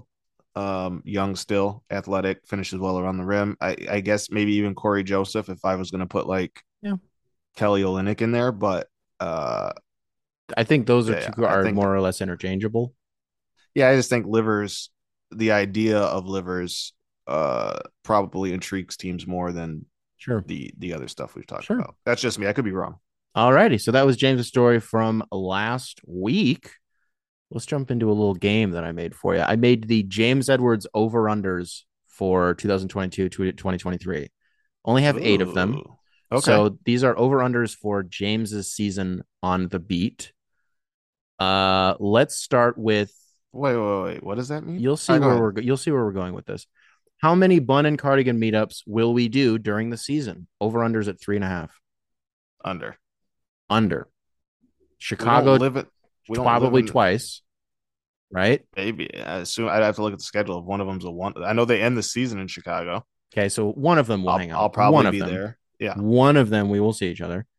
Young still, athletic, finishes well around the rim. I guess maybe even Corey Joseph if I was going to put like Yeah. Kelly Olynyk in there, but I think those are yeah, two I are think more or less interchangeable. yeah, I just think Livers, the idea of Livers, probably intrigues teams more than Sure. the other stuff we've talked Sure. about. That's just me. I could be wrong. Alrighty. So that was James' story from last week. Let's jump into a little game that I made for you. I made the James Edwards over-unders for 2022 to 2023. Only have 8 of them. Ooh. Okay. So these are over-unders for James's season on the beat. Let's start with Wait. What does that mean? you'll All see right, go where ahead. you'll see where we're going with this. How many bun and cardigan meetups will we do during the season? Over-unders at 3.5. Under. Under. We don't Chicago live it. We don't live probably in. twice, right? Maybe. I assume I'd have to look at the schedule. If one of them's a one. I know they end the season in Chicago. Okay, so one of them will hang I'll out. One probably of be them. there. Yeah. One of them we will see each other.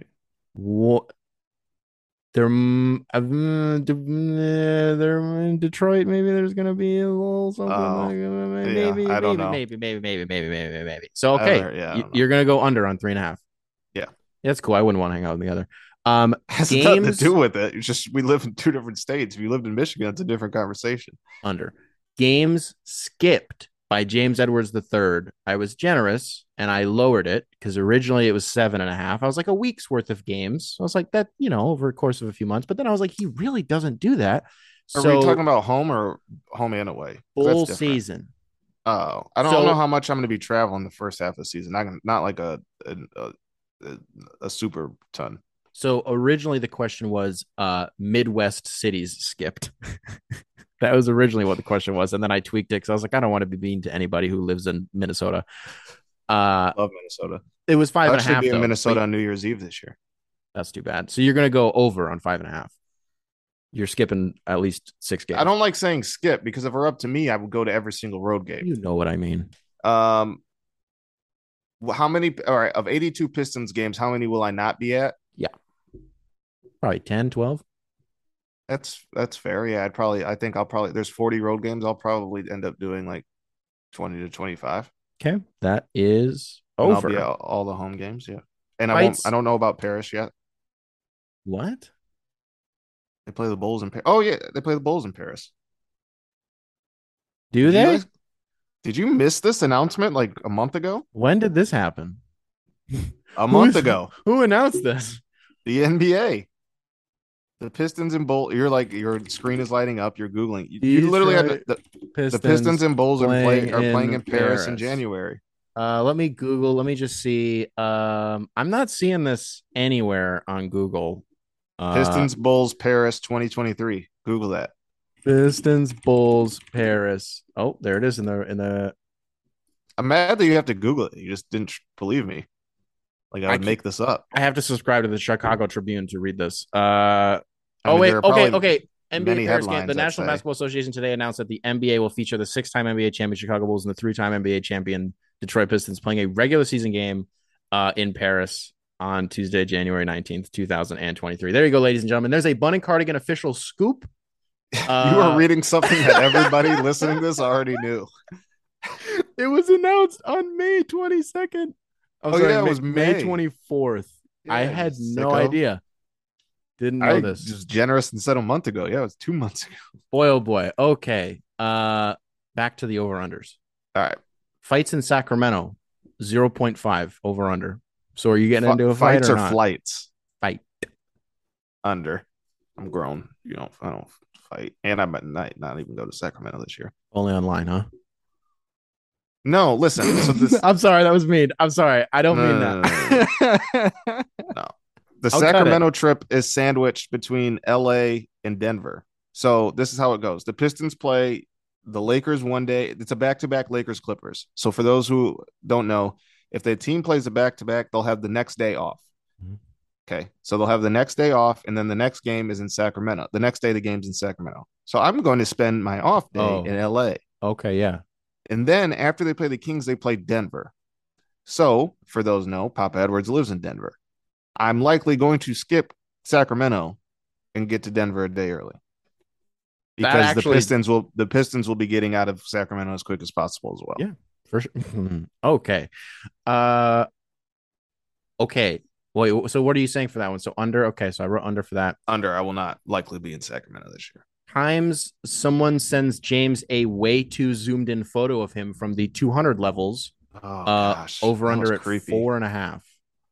They're they're in Detroit. Maybe there's gonna be a little something Oh, like yeah. maybe, I don't maybe, know. maybe, maybe, maybe, maybe, maybe, maybe. So I haven't okay, heard. Yeah, I don't know. you're gonna go under on 3.5. Yeah. That's cool. I wouldn't want to hang out with the other. Has nothing to do Games with it. It's just we live in two different states. If you lived in Michigan, it's a different conversation. under games skipped by James Edwards III. I was generous and I lowered it because originally it was 7.5. I was like a week's worth of games. I was like that, over a course of a few months. But then I was like, he really doesn't do that. Are we talking So about home or home and away? Because that's full different. season. Oh, I don't know So how much I'm going to be traveling the first half of the season. Not like a super ton. so originally the question was Midwest cities skipped. That was originally what the question was. And then I tweaked it because I was like, I don't want to be mean to anybody who lives in Minnesota. Uh Love Minnesota. it was five I'll and a actually half be in though. But Minnesota on New Year's Eve this year. that's too bad. So you're gonna go over on 5.5. You're skipping at least 6 I games. don't like saying skip because if it were up to me, I would go to every single road game. You know what I mean. Um, how many? All right, of 82 Pistons games, how many will I not be at? Yeah. Probably 10, 12. That's fair. Yeah, I think I'll probably there's 40 road games. I'll probably end up doing like 20 to 25. Okay. That is And I'll be at over. all the home games. Yeah. And I Fights. don't know about Paris yet. What? They play the Bulls in Paris. Oh yeah, they play the Bulls in Paris. Do Did you they? guys did you miss this announcement like a month ago? When did this happen? A month Who's ago. who announced this? The NBA. The Pistons and Bulls. You're like your screen is lighting up. You're googling. You literally had Detroit the Pistons Pistons and Bulls playing are playing in in Paris in Paris. January. Let me Google. Let me just see. I'm not seeing this anywhere on Google. Uh, Pistons Bulls Paris 2023. Google that. Pistons Bulls Paris. Oh, there it is in the. I'm mad that you have to Google it. You just didn't believe me. Like I I would can't, make this up. I have to subscribe to the Chicago Tribune to read this. I Oh mean, wait. there are Okay. probably Okay. NBA many Paris game. The headlines that National say Basketball Association today announced that the NBA will feature the 6-time NBA champion Chicago Bulls and the 3-time NBA champion Detroit Pistons playing a regular season game in Paris on Tuesday, January 19th, 2023. There you go, ladies and gentlemen. There's a Bunning Cardigan official scoop. you are Uh, reading something that everybody listening to this already knew. it was announced on May 22nd. I'm Oh sorry, yeah, it May, was May May. 24th. I Yeah, you had no sicko. idea. Didn't know I this. was generous and said a month ago. Yeah, it was 2 months ago. Boy, oh boy. Okay. Back to the over-unders. All right. Fights in Sacramento, 0.5 over-under. So are you getting into a fight Fights or or not? flights? Fight. Under. I'm grown. I don't fight. And I might not even go to Sacramento this year. Only online, huh? No, listen. So this I'm sorry, that was mean. I'm sorry. I don't mean no, no, no, that. no. The I'll cut it. Sacramento trip is sandwiched between LA and Denver. So this is how it goes. The Pistons play the Lakers one day. It's a back-to-back Lakers Clippers. So for those who don't know, if the team plays a back-to-back, they'll have the next day off. Okay. So they'll have the next day off, and then the next game is in Sacramento. The next day, the game's in Sacramento. So I'm going to spend my off day Oh, in LA. okay, yeah. And then after they play the Kings, they play Denver. So for those who know, Papa Edwards lives in Denver. I'm likely going to skip Sacramento and get to Denver a day early That because actually, the Pistons will be getting out of Sacramento as quick as possible as well. yeah, for sure. Okay. Uh, okay. Wait, so what are you saying for that one? So under, okay, so I wrote under for that. Under, I will not likely be in Sacramento this year. Times someone sends James a way too zoomed in photo of him from the 200 levels. Oh gosh, Over that was under at creepy. 4.5.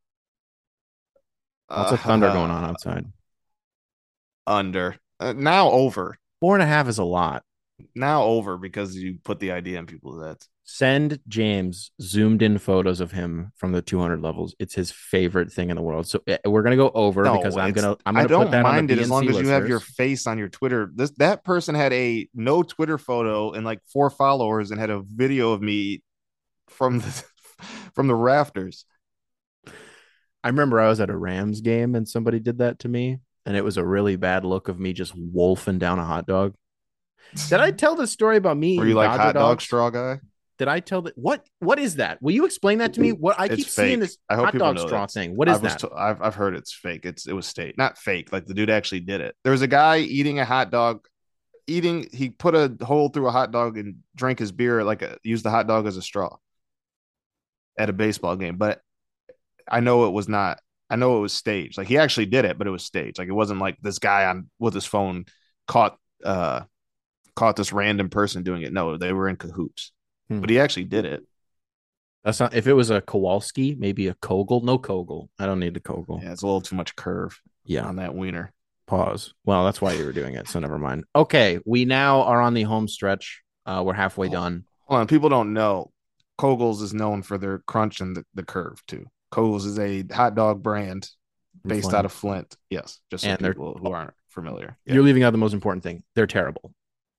Lots of thunder going on Uh, outside. under. Now over. 4.5 is a lot. Now over because you put the idea in people's heads. Send James zoomed in photos of him from the 200 levels. It's his favorite thing in the world. So we're gonna go over because No, I'm I gonna put don't that on the mind it as long BNC as you have your listeners. face on your Twitter. That person had a no Twitter photo and like 4 followers and had a video of me from the from the rafters. I remember I was at a Rams game and somebody did that to me, and it was a really bad look of me just wolfing down a hot dog. Did I tell the story about me Were you eating like Dodger hot dog dogs? straw guy? Did I tell that? What is that? Will you explain that to me? What I It's keep seeing fake. this I hope hot people dog know straw that. thing. What is that? I've heard it's fake. It was state, not fake. Like the dude actually did it. There was a guy eating a hot dog. He put a hole through a hot dog and drank his beer used the hot dog as a straw at a baseball game. But I know it was not. I know it was staged. Like he actually did it, but it was staged. Like it wasn't like this guy on with his phone caught uh caught this random person doing it. No, they were in cahoots. Hmm. But he actually did it. That's not. If it was a Kowalski, maybe a Kogel. No Kogel. I don't need a Kogel. Yeah, it's a little too much curve Yeah. on that wiener. Pause. Well, that's why you were doing it. So never mind. Okay, we now are on the home stretch. We're halfway done. Hold on, people don't know. Kogel's is known for their crunch and the curve too. Kogel's is a hot dog brand based out of Flint. Yes, just so And they're people who aren't familiar. Yeah. you're leaving out the most important thing. They're terrible.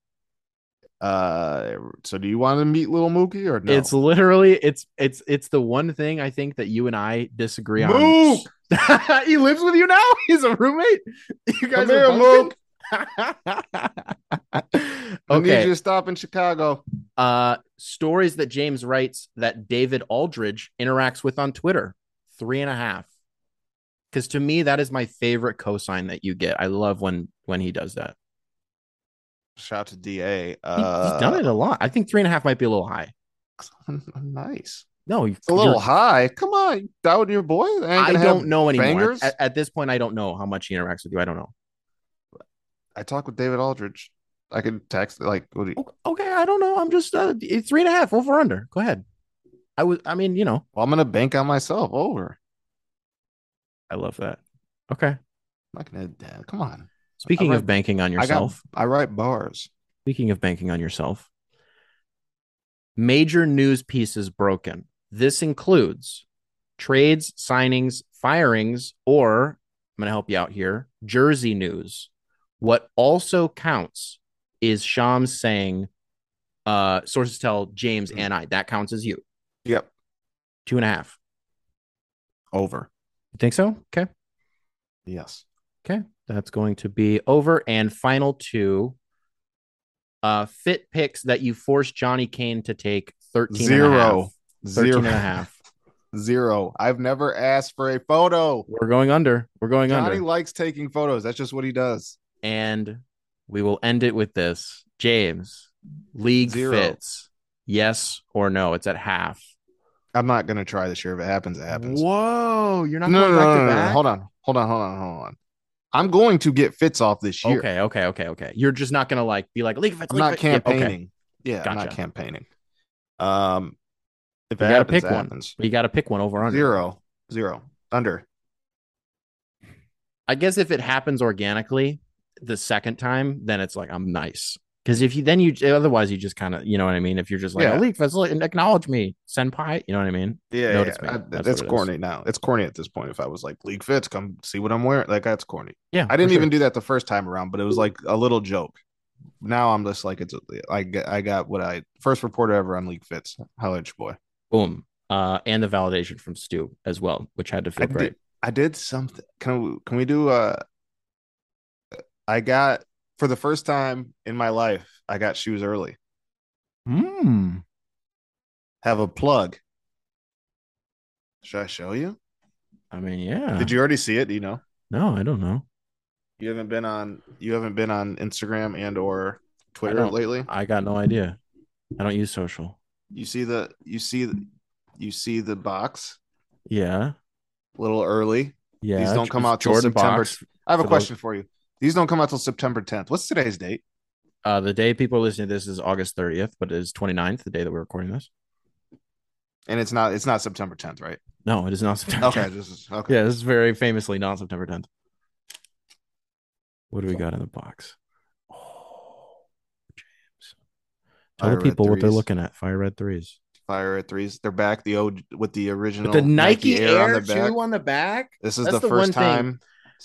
So do you want to meet Little Mookie or no? It's literally it's the one thing I think that you and I disagree on. Mook, He lives with you now. He's a roommate. You guys come are here, bunking? Mook. I need you Okay. to stop in Chicago. Stories that James writes that David Aldridge interacts with on Twitter. 3.5. Because to me, that is my favorite cosign that you get. I love when he does that. Shout out to DA. He's done it a lot. I think 3.5 might be a little high. Nice. No, It's a little high. Come on, doubting your boy. I don't know anymore. Bangers. At this point, I don't know how much he interacts with you. I don't know. I talk with David Aldridge. I could text like, what do you, Okay, I don't know. I'm just 3.5 over under. Go ahead. I mean, well, I'm gonna bank on myself over. I love that. Okay. I'm not gonna. Come on. Speaking of banking on yourself, I write bars. speaking of banking on yourself, major news pieces broken. This includes trades, signings, firings, or I'm going to help you out here, jersey news. What also counts is Shams saying, sources tell James and I, that counts as you. Yep. 2.5. Over. You think so? Okay. Yes. Okay. That's going to be over. And final two, fit picks that you forced Johnny Kane to take 13 Zero. 13 and a half. Zero. I've never asked for a photo. We're going under. Johnny likes taking photos. That's just what he does. And we will end it with this. James, league Zero. fits. Yes or no? It's at half. I'm not gonna try this year. If it happens, it happens. Whoa, you're not No, going no, back no, to no, no. back? Hold on. I'm going to get fits off this year. Okay. You're just not gonna be like league fits. I'm not campaigning. Yeah, I'm not campaigning. If you it gotta happens, pick it one. happens. You gotta pick one over under. Zero. Under. I guess if it happens organically the second time, then it's like I'm nice. Because if you otherwise you just kind of, you know what I mean? If you're just like, Yeah. Elite, acknowledge me, senpai, you know what I mean? Yeah, Notice me. That's corny now. It's corny at this point. If I was like, League Fits, come see what I'm wearing. Like, that's corny. Yeah. I didn't even do that the first time around, but it was like a little joke. Now I'm just like, I got what first reporter ever on League Fits. Holla at your boy. Boom. And the validation from Stu as well, which had to feel great. I did something. Can we do I got for the first time in my life, I got shoes early. Have a plug. Should I show you? I mean, yeah. Did you already see it? Do you know? No, I don't know. You haven't been on Instagram and or I Twitter don't. lately? I got no idea. I don't use social. You see the box Yeah. a little early. These Yeah. don't come It's out till Jordan September. box I have a for those. question for you. These don't come out till September 10th. What's today's date? The day people are listening to this is August 30th, but it is 29th, the day that we're recording this. And it's not September 10th, right? No, it is not September Okay, 10th. this is okay. Yeah, this is very famously not September 10th. What do we got in the box? Oh, James. Tell the Fire Red people what they're threes. looking at. Fire red threes. Fire Red threes. They're back with the With the original Nike Nike Air on the Air back. 2 on the back. This is That's the the one first thing. time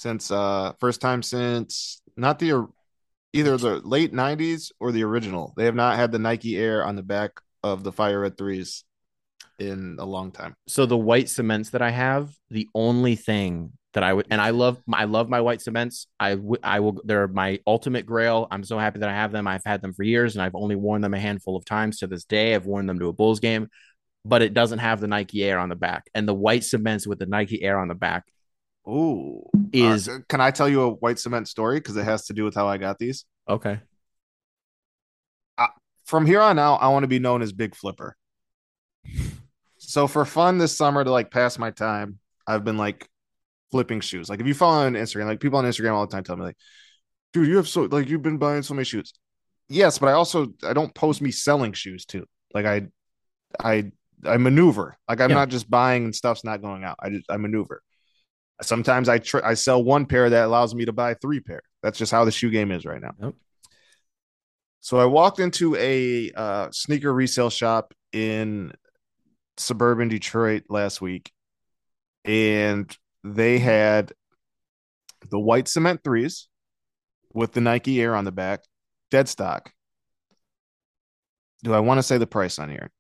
since not the either the late 90s or the original. They have not had the Nike Air on the back of the Fire Red threes in a long time. So the white cements that I have, the only thing that I would, and I love my white cements. I will, they're my ultimate grail. I'm so happy that I have them. I've had them for years and I've only worn them a handful of times to this day. I've worn them to a Bulls game, but it doesn't have the Nike Air on the back. And the white cements with the Nike Air on the back Ooh. is Can I tell you a white cement story? Because it has to do with how I got these. okay. I, from here on out, I want to be known as Big Flipper. So for fun this summer to like pass my time, I've been like flipping shoes. Like if you follow on Instagram, like people on Instagram all the time tell me like, dude, you've been buying so many shoes. Yes, but I don't post me selling shoes too. Like I I maneuver. Like I'm Yeah. not just buying and stuff's not going out. I maneuver. Sometimes I sell one pair that allows me to buy three pair. That's just how the shoe game is right now. Yep. So I walked into a sneaker resale shop in suburban Detroit last week, and they had the white cement threes with the Nike Air on the back, dead stock. Do I want to say the price on here?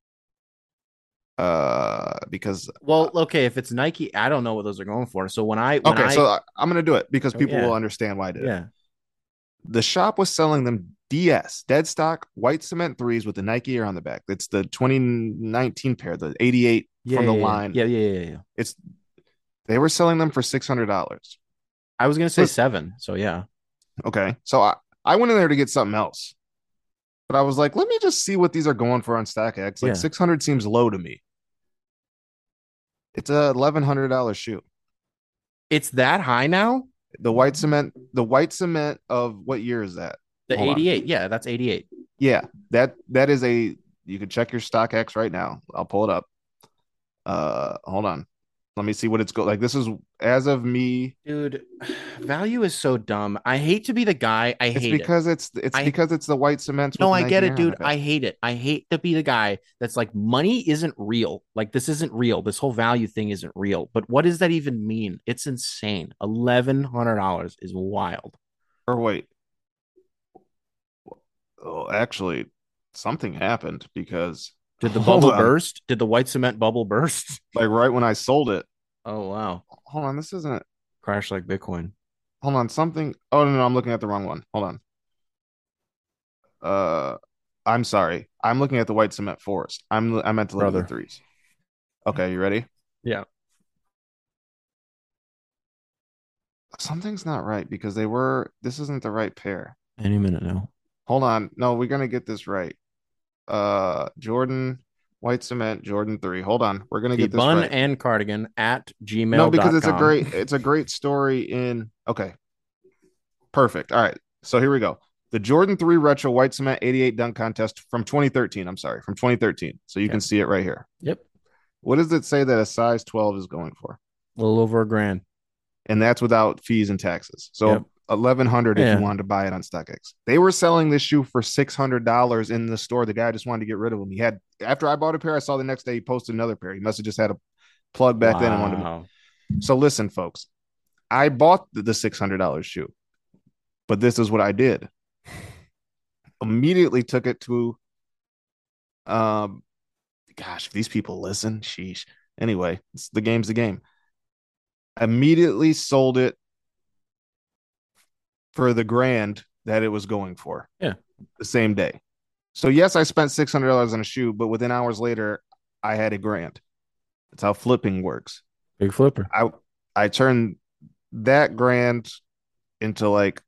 Because Well, okay, if it's Nike, I don't know what those are going for. So okay, so I'm gonna do it because oh, people will yeah, understand why I did it. yeah, The shop was selling them DS, dead stock, white cement threes with the Nike Air on the back. It's the 2019 pair, the 88 yeah, from the yeah, line. yeah, yeah, yeah, yeah. It's They were selling them for $600. I was gonna say seven. So yeah, Okay, so I went in there to get something else, but I was like, let me just see what these are going for on StockX. Like yeah. 600 seems low to me. It's a $1,100 shoe. It's that high now. The white cement of what year is that? The Hold on. 88. Yeah, that's 88. Yeah, that is a. You can check your StockX right now. I'll pull it up. Hold on. Let me see what it's like. This is as of me. Dude, value is so dumb. I hate to be the guy. I It's hate it. because it's I because it's the white cements with no, the I get Nike it, Air on dude. the back. I hate it. I hate to be the guy that's like, money isn't real. Like, this isn't real. This whole value thing isn't real. But what does that even mean? It's insane. $1,100 is wild. Or wait, oh, actually, something happened because Did the hold bubble on, burst? Did the white cement bubble burst? like right when I sold it. Oh, wow. Hold on, this isn't. Crash like Bitcoin. Hold on, something. Oh no, I'm looking at the wrong one. Hold on. Uh, I'm sorry. I'm looking at the white cement fours. I meant to look at the Brother. threes. Okay, you ready? Yeah. Something's not right because this isn't the right pair. Any minute now. Hold on. No, we're gonna get this right. Jordan, white cement, Jordan 3. Hold on. We're gonna The get this bun right. and cardigan at No, because gmail.com. it's a great story in okay. Perfect. All right. So here we go. The Jordan 3 Retro White Cement 88 Dunk Contest from 2013. I'm sorry, from 2013. So you Okay. can see it right here. Yep. What does it say that a size 12 is going for? A little over $1,000. And that's without fees and taxes. Yep. So 1,100 if you Yeah. wanted to buy it on StockX. They were selling this shoe for $600 in the store. The guy just wanted to get rid of them. He had after I bought a pair, I saw the next day he posted another pair. He must have just had a plug back then and wanted to. Wow. So listen, folks, I bought the $600 shoe, but this is what I did. Immediately took it to um gosh, if these people listen, sheesh. Anyway, the game's the game. Immediately sold it for the grand that it was going for. Yeah. The same day. So yes, I spent $600 on a shoe, but within hours later, I had a grand. That's how flipping works. Big flipper. I turned that grand into like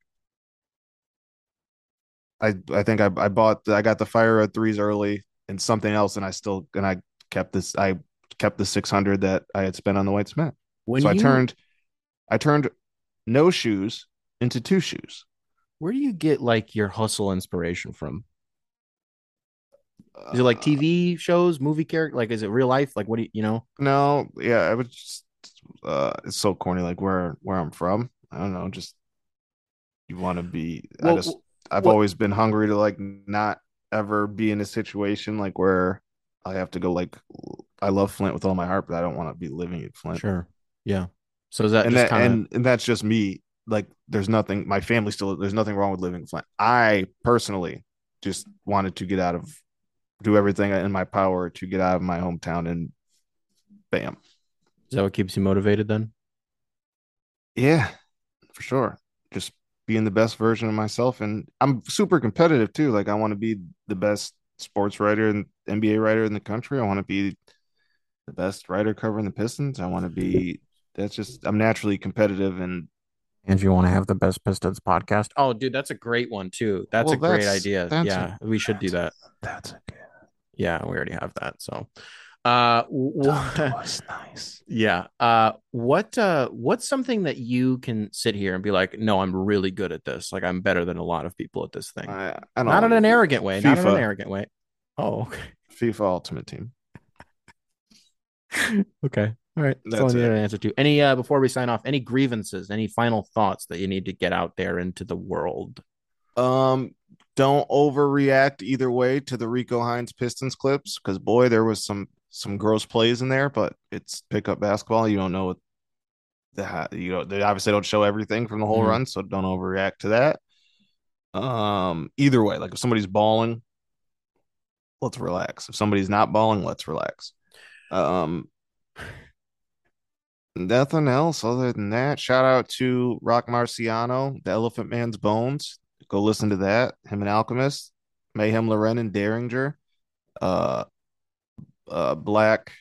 I got the fire red threes early and something else, and I kept the 600 that I had spent on the white cement. When So you I turned no shoes into two shoes. Where do you get like your hustle inspiration from? Is it like Uh, TV shows, movie character? Like, is it real life? Like, what do you know? no, yeah, I was just it's so corny. Like where I'm from, I don't know. Just you want to be. Well, I've what? always been hungry to like not ever be in a situation like where I have to go like I love Flint with all my heart, but I don't want to be living in Flint. Sure. Yeah. So is that just kind of And that's just me. Like there's nothing. My family still. There's nothing wrong with living in Flint. I personally just wanted to get out of do everything in my power to get out of my hometown and bam. is that what keeps you motivated then? Yeah, for sure. Just being the best version of myself. And I'm super competitive too. Like I want to be the best sports writer and NBA writer in the country. I want to be the best writer covering the Pistons. I want to be that's just I'm naturally competitive and And if you want to have the Best Pistons podcast. Oh, dude, that's a great one too. That's a well great idea. that's a Yeah, we should do that's a that. that's a good Yeah, we already have that. So, talk to us nice. yeah. What's something that you can sit here and be like, no, I'm really good at this. Like I'm better than a lot of people at this thing. I don't Not in want to an do arrogant way. Not in an FIFA arrogant way. Oh, okay. FIFA Ultimate Team. Okay. All right. That's all I That's need it. an answer to. Any before we sign off, any grievances, any final thoughts that you need to get out there into the world? Um, don't overreact either way to the Rico Hines Pistons clips because boy, there was some gross plays in there, but it's pickup basketball. You don't know what they obviously don't show everything from the whole Mhm. run, so don't overreact to that. Either way, like if somebody's balling, let's relax. If somebody's not balling, let's relax. Um, Nothing else other than that. Shout out to Rock Marciano, the Elephant Man's Bones. Go listen to that. Him and Alchemist, Mayhem Loren and Derringer. Uh, Black.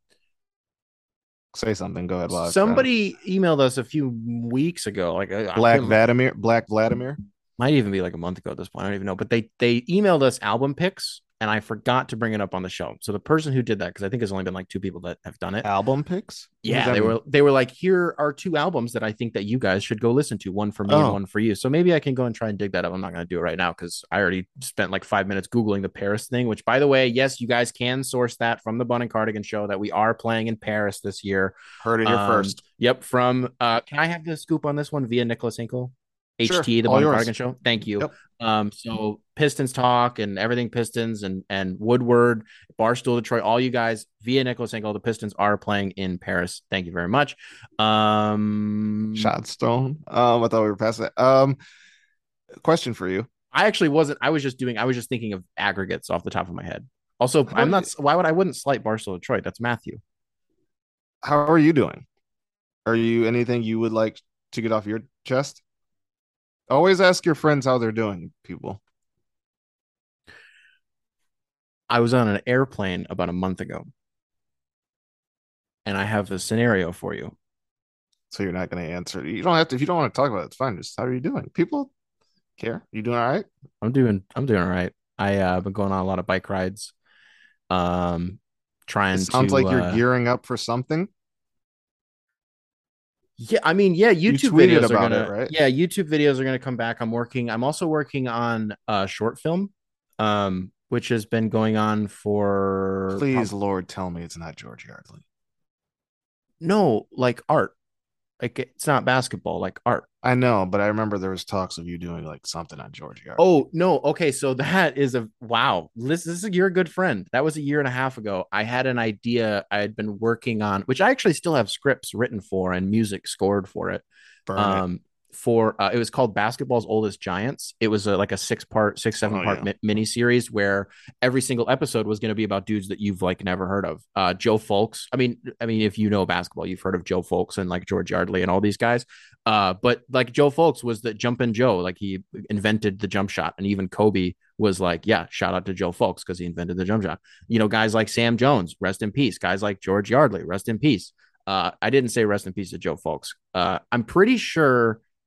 Say something. Go ahead while I've got him. Somebody emailed us a few weeks ago, like Black Vladimir. Black Vladimir. might even be like a month ago at this point. I don't even know, but they emailed us album picks, and I forgot to bring it up on the show. So the person who did that, because I think there's only been like two people that have done it. Album picks. What does Yeah, that mean? they were like, here are two albums that I think that you guys should go listen to, one for me and Oh, one for you. So maybe I can go and try and dig that up. I'm not going to do it right now because I already spent like 5 minutes googling the Paris thing. Which, by the way, yes, you guys can source that from the Bun and Cardigan show that we are playing in Paris this year. heard it here first. Yep. From can I have the scoop on this one via Nicholas Hinkle? Sure, HT, the all Bun and yours. Cardigan show. Thank you. Yep. So Pistons talk and everything Pistons and Woodward, Barstool Detroit, all you guys via Nicholas Hinkle, the Pistons are playing in Paris. Thank you very much. Shot Stone. I thought we were past that. Question for you. I actually wasn't. I was just thinking of aggregates off the top of my head. Also, How I'm do you, not. Why would I wouldn't slight Barstool Detroit? That's Matthew. how are you doing? Are you anything you would like to get off your chest? Always ask your friends how they're doing, people. I was on an airplane about a month ago, and I have a scenario for you. So you're not going to answer. You don't have to. If you don't want to talk about it, it's fine. Just how are you doing? People care. You doing all right? I'm doing all right. I been going on a lot of bike rides. Um, It trying sounds to like you're gearing up for something. yeah, I mean, yeah, You tweeted about it, right? YouTube videos are gonna come back. I'm also working on a short film, which has been going on for Please, Lord, tell me it's not George Yardley. no, like art. Like it's not basketball, like art. I know, but I remember there was talks of you doing like something on George Yardley. Oh no, okay, so that is a wow. This is you're a good friend. That was a year and a half ago. I had an idea I had been working on, which I actually still have scripts written for and music scored for it. Burn it. um for it was called Basketball's Oldest Giants. It was like a six seven Oh part yeah. mini series where every single episode was going to be about dudes that you've like never heard of. Joe Folks, I mean if you know basketball, you've heard of Joe Folks and like George Yardley and all these guys. But like Joe Folks was the jumpin' Joe, like he invented the jump shot, and even Kobe was like, yeah, shout out to Joe Folks because he invented the jump shot. Guys like Sam Jones, rest in peace. Guys like George Yardley, rest in peace. I didn't say rest in peace to Joe Folks. I'm pretty sure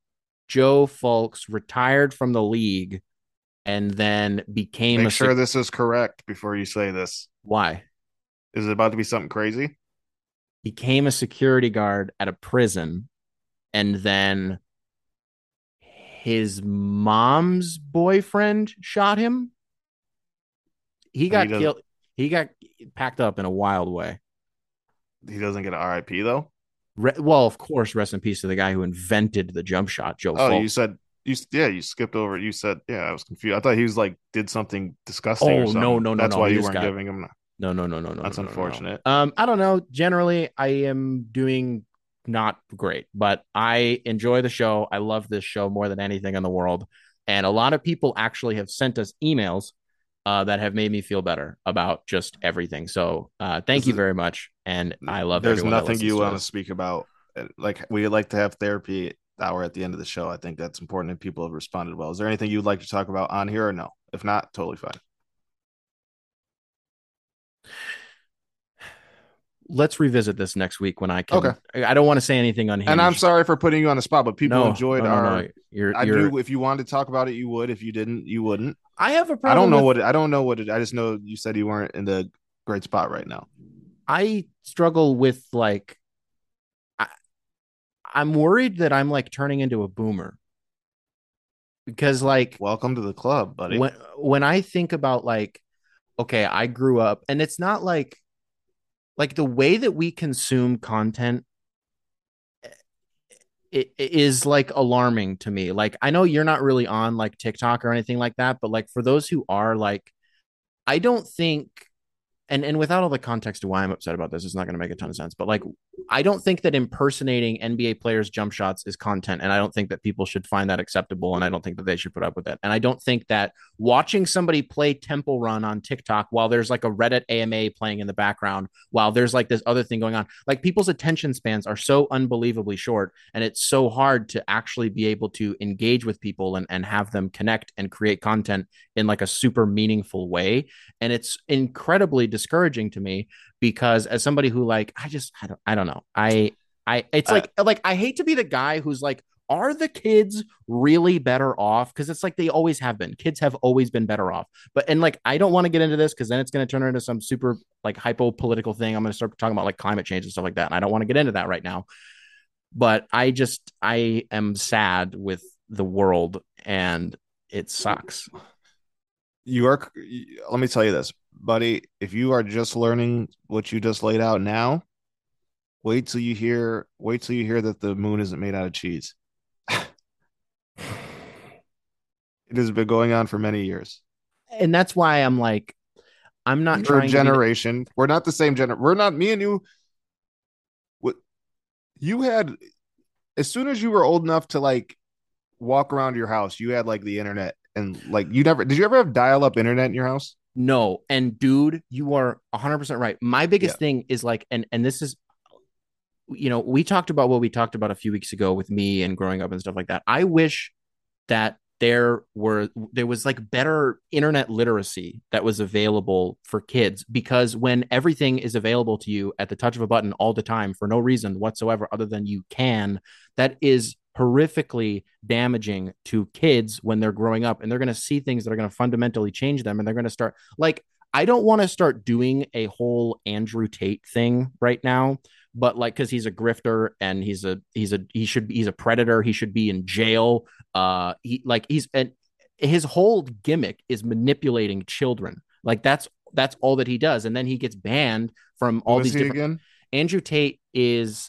Joe Fulks retired from the league and then became Make a sure this is correct before you say this. why? Is it about to be something crazy? Became a security guard at a prison, and then his mom's boyfriend shot him. He And got killed. He got packed up in a wild way. he doesn't get an RIP though. Well, of course, rest in peace to the guy who invented the jump shot, Joe Oh, you Fulks. said you skipped over. You said I was confused. I thought he was like did something disgusting or Oh no, something. no, no, That's no! why He you just weren't got giving him. no, no, no, no, no, no, That's no, no. unfortunate. I don't know. Generally, I am doing not great, but I enjoy the show. I love this show more than anything in the world, and a lot of people actually have sent us emails that have made me feel better about just everything. So, thank Is you it, very much, and I love there's everyone that nothing listens you to want to us. speak about. Like we like to have therapy hour at the end of the show. I think that's important, and people have responded well. Is there anything you'd like to talk about on here or no? If not, totally fine. Let's revisit this next week when I Okay. can. I don't want to say anything And I'm unhinged. sorry for putting you on the spot, but people No, enjoyed no, no, our. no. You're I you're. knew if you wanted to talk about it, you would. If you didn't, you wouldn't. I have a problem with. I don't know what it. I just know you said you weren't in the great spot right now. I struggle with like. I, I'm worried that I'm like turning into a boomer because like Welcome to the club, buddy. when I think about like, okay, I grew up, and it's not like the way that we consume content. It is like alarming to me. Like I know you're not really on like TikTok or anything like that, but like for those who are, like I don't think, and without all the context to why I'm upset about this, it's not going to make a ton of sense. But like, I don't think that impersonating NBA players' jump shots is content, and I don't think that people should find that acceptable, and I don't think that they should put up with it. And I don't think that watching somebody play Temple Run on TikTok while there's like a Reddit AMA playing in the background, while there's like this other thing going on, like people's attention spans are so unbelievably short, and it's so hard to actually be able to engage with people and have them connect and create content in like a super meaningful way. And it's incredibly discouraging to me because as somebody who like I don't know. It's Uh, like I hate to be the guy who's like, are the kids really better off? Because it's like they always have been. Kids have always been better off. But and like I don't want to get into this because then it's going to turn into some super like hypo political thing. I'm going to start talking about like climate change and stuff like that. And I don't want to get into that right now. But I am sad with the world and it sucks. you are. Let me tell you this, buddy. If you are just learning what you just laid out now, wait till you hear. Wait till you hear that the moon isn't made out of cheese. It has been going on for many years. And that's why I'm like, I'm not Your trying to be. generation. We're not the same generation. We're not me and you. What you had as soon as you were old enough to like walk around your house, you had like the internet and like you never did you ever have dial up internet in your house? No. And dude, you are 100% right. My Yeah. biggest thing is like, and this is, we talked about what we talked about a few weeks ago with me and growing up and stuff like that. I wish that there was like better internet literacy that was available for kids, because when everything is available to you at the touch of a button all the time for no reason whatsoever other than you can, that is horrifically damaging to kids when they're growing up, and they're going to see things that are going to fundamentally change them, and they're going to start like, I don't want to start doing a whole Andrew Tate thing right now, but like, because he's a grifter and he's a predator, he should be in jail. His whole gimmick is manipulating children. Like that's all that he does, and then he gets banned from Who all is these he different. again? Andrew Tate is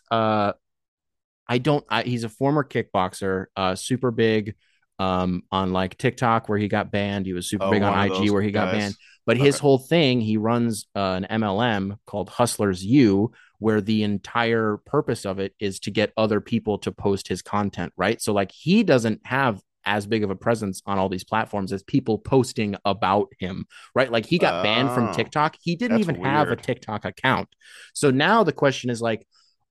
he's a former kickboxer, super big on like TikTok where he got banned. He was super Oh, big on one of IG those where he got banned. guys. But his Okay. whole thing, he runs an MLM called Hustlers U, where the entire purpose of it is to get other people to post his content, right? So like he doesn't have as big of a presence on all these platforms as people posting about him, right? Like he got banned from Oh, TikTok. He didn't that's even have a weird. TikTok account. So now the question is like,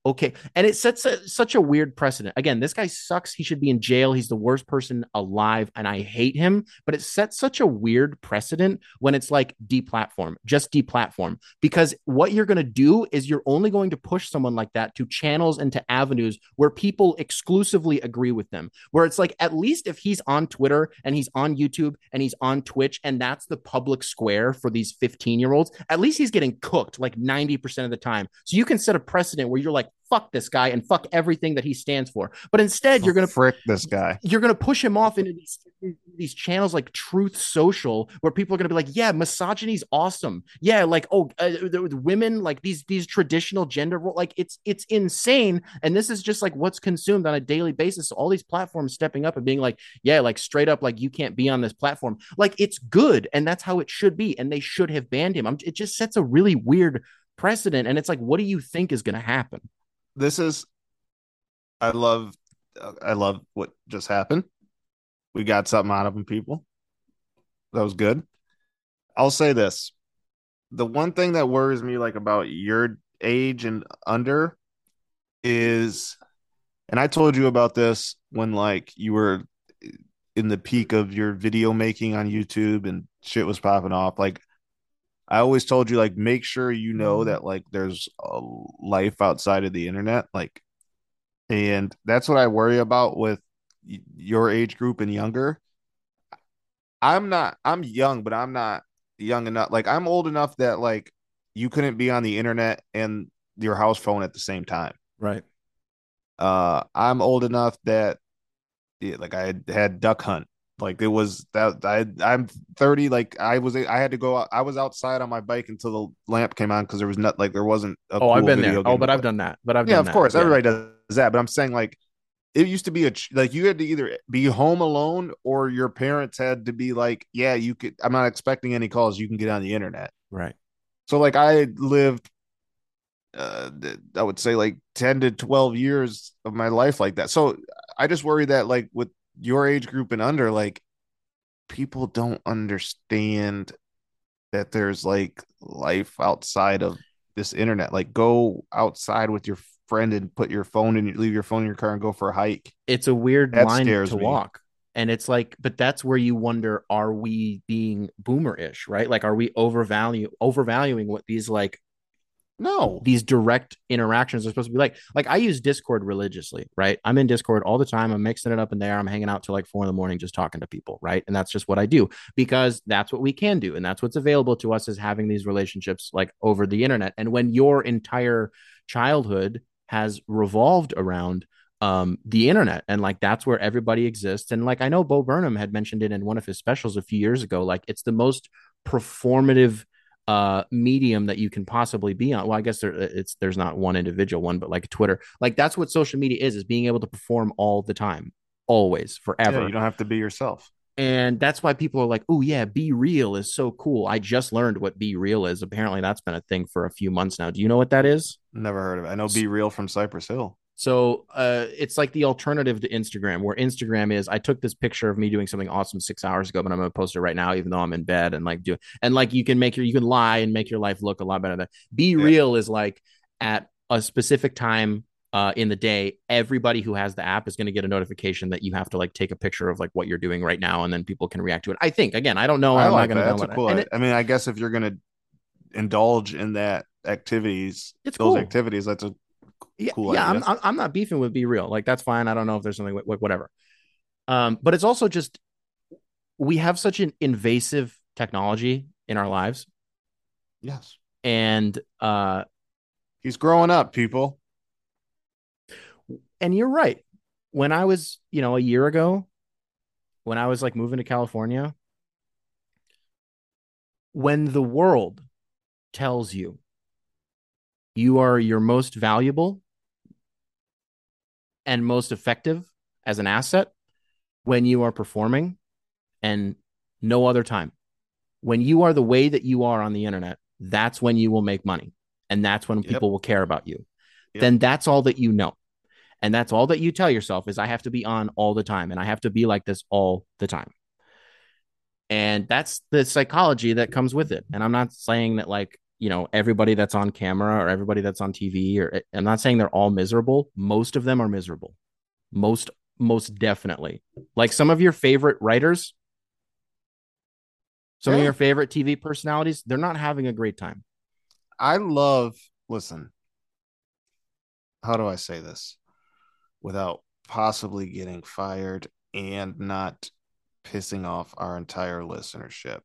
okay. And it sets such a weird precedent. Again, this guy sucks. He should be in jail. He's the worst person alive, and I hate him. But it sets such a weird precedent when it's like deplatform, just deplatform. Because what you're going to do is you're only going to push someone like that to channels and to avenues where people exclusively agree with them. Where it's like, at least if he's on Twitter and he's on YouTube and he's on Twitch, and that's the public square for these 15-year-olds, at least he's getting cooked like 90% of the time. So you can set a precedent where you're like, fuck this guy and fuck everything that he stands for. But instead, Frick this guy. you're gonna push him off into these channels like Truth Social, where people are gonna be like, yeah, misogyny's awesome. Yeah, like, oh, the women, like these traditional gender role, like it's insane. And this is just like what's consumed on a daily basis. So all these platforms stepping up and being like, yeah, like straight up, like you can't be on this platform. Like it's good, and that's how it should be, and they should have banned him. It just sets a really weird precedent, and it's like, what do you think is gonna happen? This is I love I love what just happened. We got something out of them, people. That was good. I'll say this. The one thing that worries me like about your age and under is, and I told you about this when like you were in the peak of your video making on YouTube and shit was popping off. Like I always told you, like, make sure you know that like there's a life outside of the internet. Like, and that's what I worry about with your age group and younger. I'm young, but I'm not young enough. Like, I'm old enough that like you couldn't be on the internet and your house phone at the same time. Right. I'm old enough that yeah, like I had duck hunt. Like it was that I'm 30. Like I had to go out. I was outside on my bike until the lamp came on because there was not like there wasn't a Oh, I've cool been there. video Oh, game to but I've play. done that. But I've Yeah, done of that. course, Yeah. everybody does that. But I'm saying like it used to be like you had to either be home alone or your parents had to be like, yeah, you could. I'm not expecting any calls. You can get on the internet. Right. So like I lived, uh, I would say like 10 to 12 years of my life like that. So I just worry that like with your age group and under, like people don't understand that there's like life outside of this internet. Like go outside with your friend and put your phone and leave your phone in your car and go for a hike. It's a weird That line scares to me. walk. And it's like, but that's where you wonder, are we being boomer-ish, right? Like, are we overvaluing what No. these direct interactions are supposed to be like? Like, I use Discord religiously, right? I'm in Discord all the time. I'm mixing it up in there. I'm hanging out till like 4 in the morning, just talking to people, right? And that's just what I do because that's what we can do. And that's what's available to us, is having these relationships like over the internet. And when your entire childhood has revolved around the internet, and like that's where everybody exists. And like I know Bo Burnham had mentioned it in one of his specials a few years ago, like it's the most performative medium that you can possibly be on. Well, I guess there's not one individual one, but like Twitter, like that's what social media is being able to perform all the time, always, Yeah, forever. you don't have to be yourself. And that's why people are like, oh yeah, Be Real is so cool. I just learned what Be Real is. Apparently that's been a thing for a few months now. Do you know what that is? Never heard of it. I know Be Real from Cypress Hill. So it's like the alternative to Instagram, where Instagram is, I took this picture of me doing something awesome 6 hours ago, but I'm gonna post it right now, even though I'm in bed, and like do, and like you can you can lie and make your life look a lot better. Than Be Yeah. Real is like at a specific time in the day, everybody who has the app is going to get a notification that you have to like take a picture of like what you're doing right now, and then people can react to it. I think, again, I don't know, and I I'm not like going that. to That's a download it. cool. And I mean, I guess if you're gonna indulge in that it's those cool. activities, that's a Yeah, cool yeah. idea. I'm not beefing with Be Real. Like that's fine. I don't know if there's something whatever. But it's also just, we have such an invasive technology in our lives, Yes. and He's growing up, people. you're right. When I was, a year ago, when I was like moving to California, when the world tells you you are your most valuable and most effective as an asset when you are performing, and no other time. When you are the way that you are on the internet, that's when you will make money. And that's when Yep. people will care about you. Yep. Then that's all that you know. And that's all that you tell yourself, is I have to be on all the time, and I have to be like this all the time. And that's the psychology that comes with it. And I'm not saying that like everybody that's on camera or everybody that's on TV, or I'm not saying they're all miserable. Most of them are miserable. Most, most definitely. Like some of your favorite writers, some of Yeah. your favorite TV personalities, they're not having a great time. Listen, how do I say this without possibly getting fired and not pissing off our entire listenership?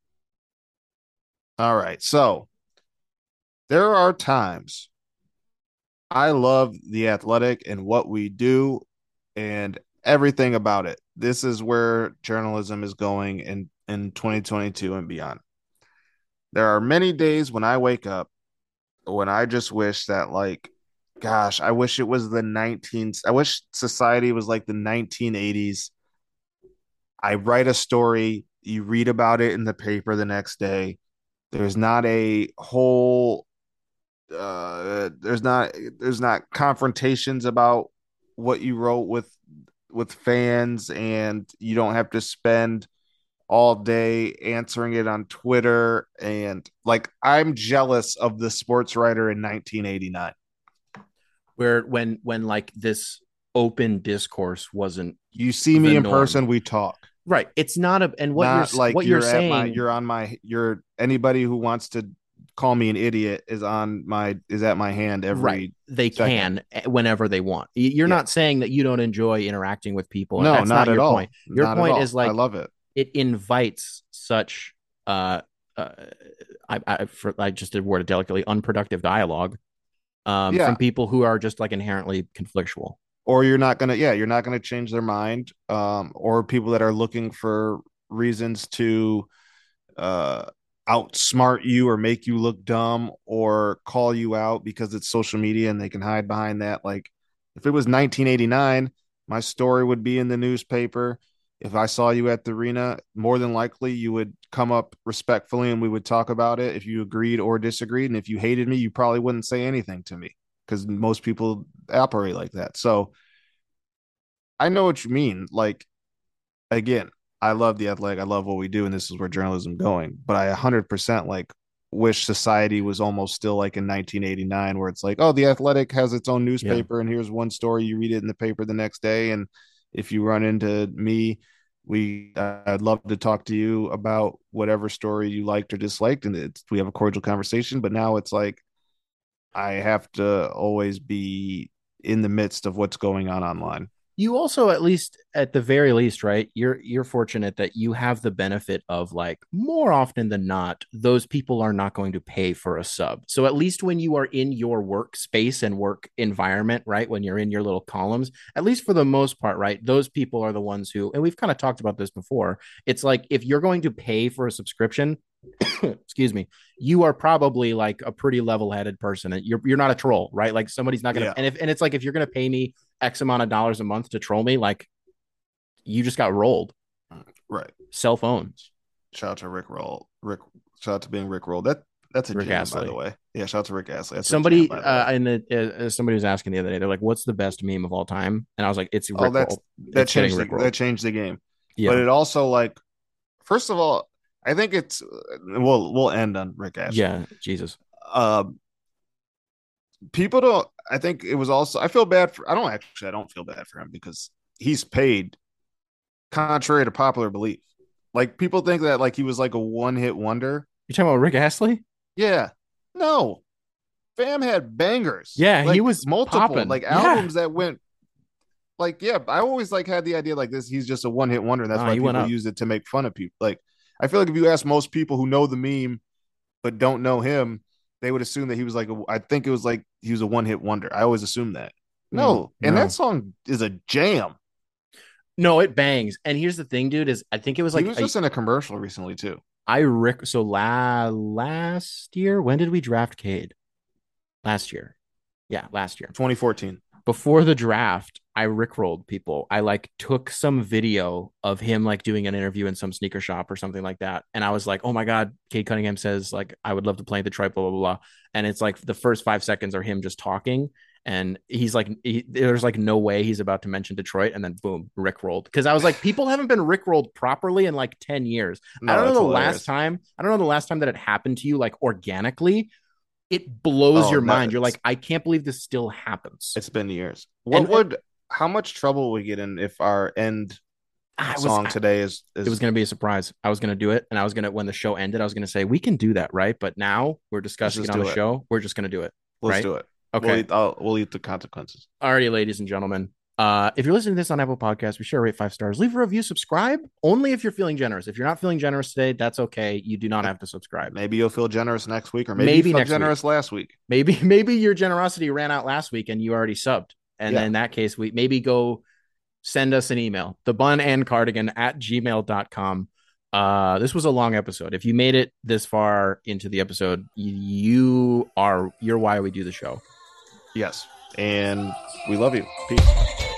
All right. So there are times I love The Athletic and what we do and everything about it. This is where journalism is going in 2022 and beyond. There are many days when I wake up when I just wish that, like, gosh, I wish it was I wish society was like the 1980s. I write a story, you read about it in the paper the next day. There's not a whole there's not confrontations about what you wrote with fans, and you don't have to spend all day answering it on Twitter. And like, I'm jealous of the sports writer in 1989. Where when like this open discourse wasn't You see me the in norm. person, we talk. Right. It's not a and Not like what you're you're at my saying. you're on my you're anybody who wants to call me an idiot is at my hand Right. every They second. can whenever they want. You're Yeah. not saying that you don't enjoy interacting with people. No, That's not not at your all. point. Your Not at point all. is I like love it. it invites such uh uh I just did word it delicately, unproductive dialogue Yeah. from people who are just like inherently conflictual. Or you're not gonna change their mind. Or people that are looking for reasons to uh outsmart you or make you look dumb or call you out because it's social media and they can hide behind that. Like, if it was 1989, my story would be in the newspaper. If I saw you at the arena, more than likely you would come up respectfully and we would talk about it if you agreed or disagreed. And if you hated me, you probably wouldn't say anything to me because most people operate like that. So I know what you mean. Like, again, I love the Athletic. I love what we do, and this is where journalism going. But I 100% like wish society was almost still like in 1989, where it's like, oh, the Athletic has its own Yeah. newspaper, and here's one story. You read it in the paper the next day, and if you run into me, I'd love to talk to you about whatever story you liked or disliked, and we have a cordial conversation. But now it's like I have to always be in the midst of what's going on online. You also, at least at the very least, right, you're fortunate that you have the benefit of, like, more often than not, those people are not going to pay for a sub. So at least when you are in your workspace and work environment, right, when you're in your little columns, at least for the most part, right, those people are the ones who, and we've kind of talked about this before, it's like if you're going to pay for a subscription, excuse me, you are probably like a pretty level-headed person, and you're not a troll, right? Like somebody's not gonna, Yeah, and it's like if you're gonna pay me X amount of dollars a month to troll me, like, you just got rolled. right. Cell phones. Shout out to Rick Roll. Shout out to being Rick Roll. That's a Rick jam, by the Astley. way. Yeah, shout out to Rick Astley. That's a jam, Somebody by the way. in the somebody was asking the other day, they're like, "What's the best meme of all time?" And I was like, "It's Oh, Rick roll. that It's getting changed Rick that rolled." changed the game. But Yeah, it also, like, first of all, I think it's we'll end on Rick Astley. yeah. Jesus. Um, People don't. I think it was also. I feel bad for. I don't feel bad for him because he's paid contrary to popular belief. Like, people think that like he was like a one hit wonder. You talking about Rick Astley? Yeah, no. Fam had bangers, Yeah, he like was multiple, popping. like Yeah, albums that went, like, yeah. I always like had the idea like this. He's just a one hit wonder, and that's no, why he went people up. use it to make fun of people. Like, I feel like if you ask most people who know the meme but don't know him, they would assume that he was like I think it was like he was a one hit wonder. I always assume that. No, and that No, song is a jam. no, it bangs. And here's the thing, dude, is I think it was He like was just in a commercial recently too. I Rick. So last year, when did we draft Cade? Last year. Yeah, last year. 2014. Before the draft, I rickrolled people. I like took some video of him like doing an interview in some sneaker shop or something like that. And I was like, oh my God, Cade Cunningham says, like, I would love to play in Detroit, blah, blah, blah. And it's like the first 5 seconds are him just talking. And he's like, there's like no way he's about to mention Detroit, and then boom, rickrolled. Because I was like, people haven't been rickrolled properly in like 10 years. I No, don't know that's the last hilarious. time. I don't know the last time that it happened to you like organically. It blows Oh, your no, mind. You're like, I can't believe this still happens. it's been years. And How much trouble we get in if our end I was, song today it was is going to be a surprise. I was going to do it, and I was going to, when the show ended, I was going to say we can do that, right? But now we're let's discussing it just on the do it. show. We're just going to do it, Let's right? do it. Okay. We'll eat the consequences. Alrighty, ladies and gentlemen. If you're listening to this on Apple Podcasts, be sure to rate 5 stars. Leave a review, subscribe. Only if you're feeling generous. If you're not feeling generous today, that's okay. You do not have to subscribe. Maybe you'll feel generous next week, or maybe you Maybe felt next week. generous last week. Maybe your generosity ran out last week and you already subbed. And then Yeah. in that case, we maybe go send us an email, thebunandcardigan@gmail.com. This was a long episode. If you made it this far into the episode, you're why we do the show. Yes. And we love you. Peace.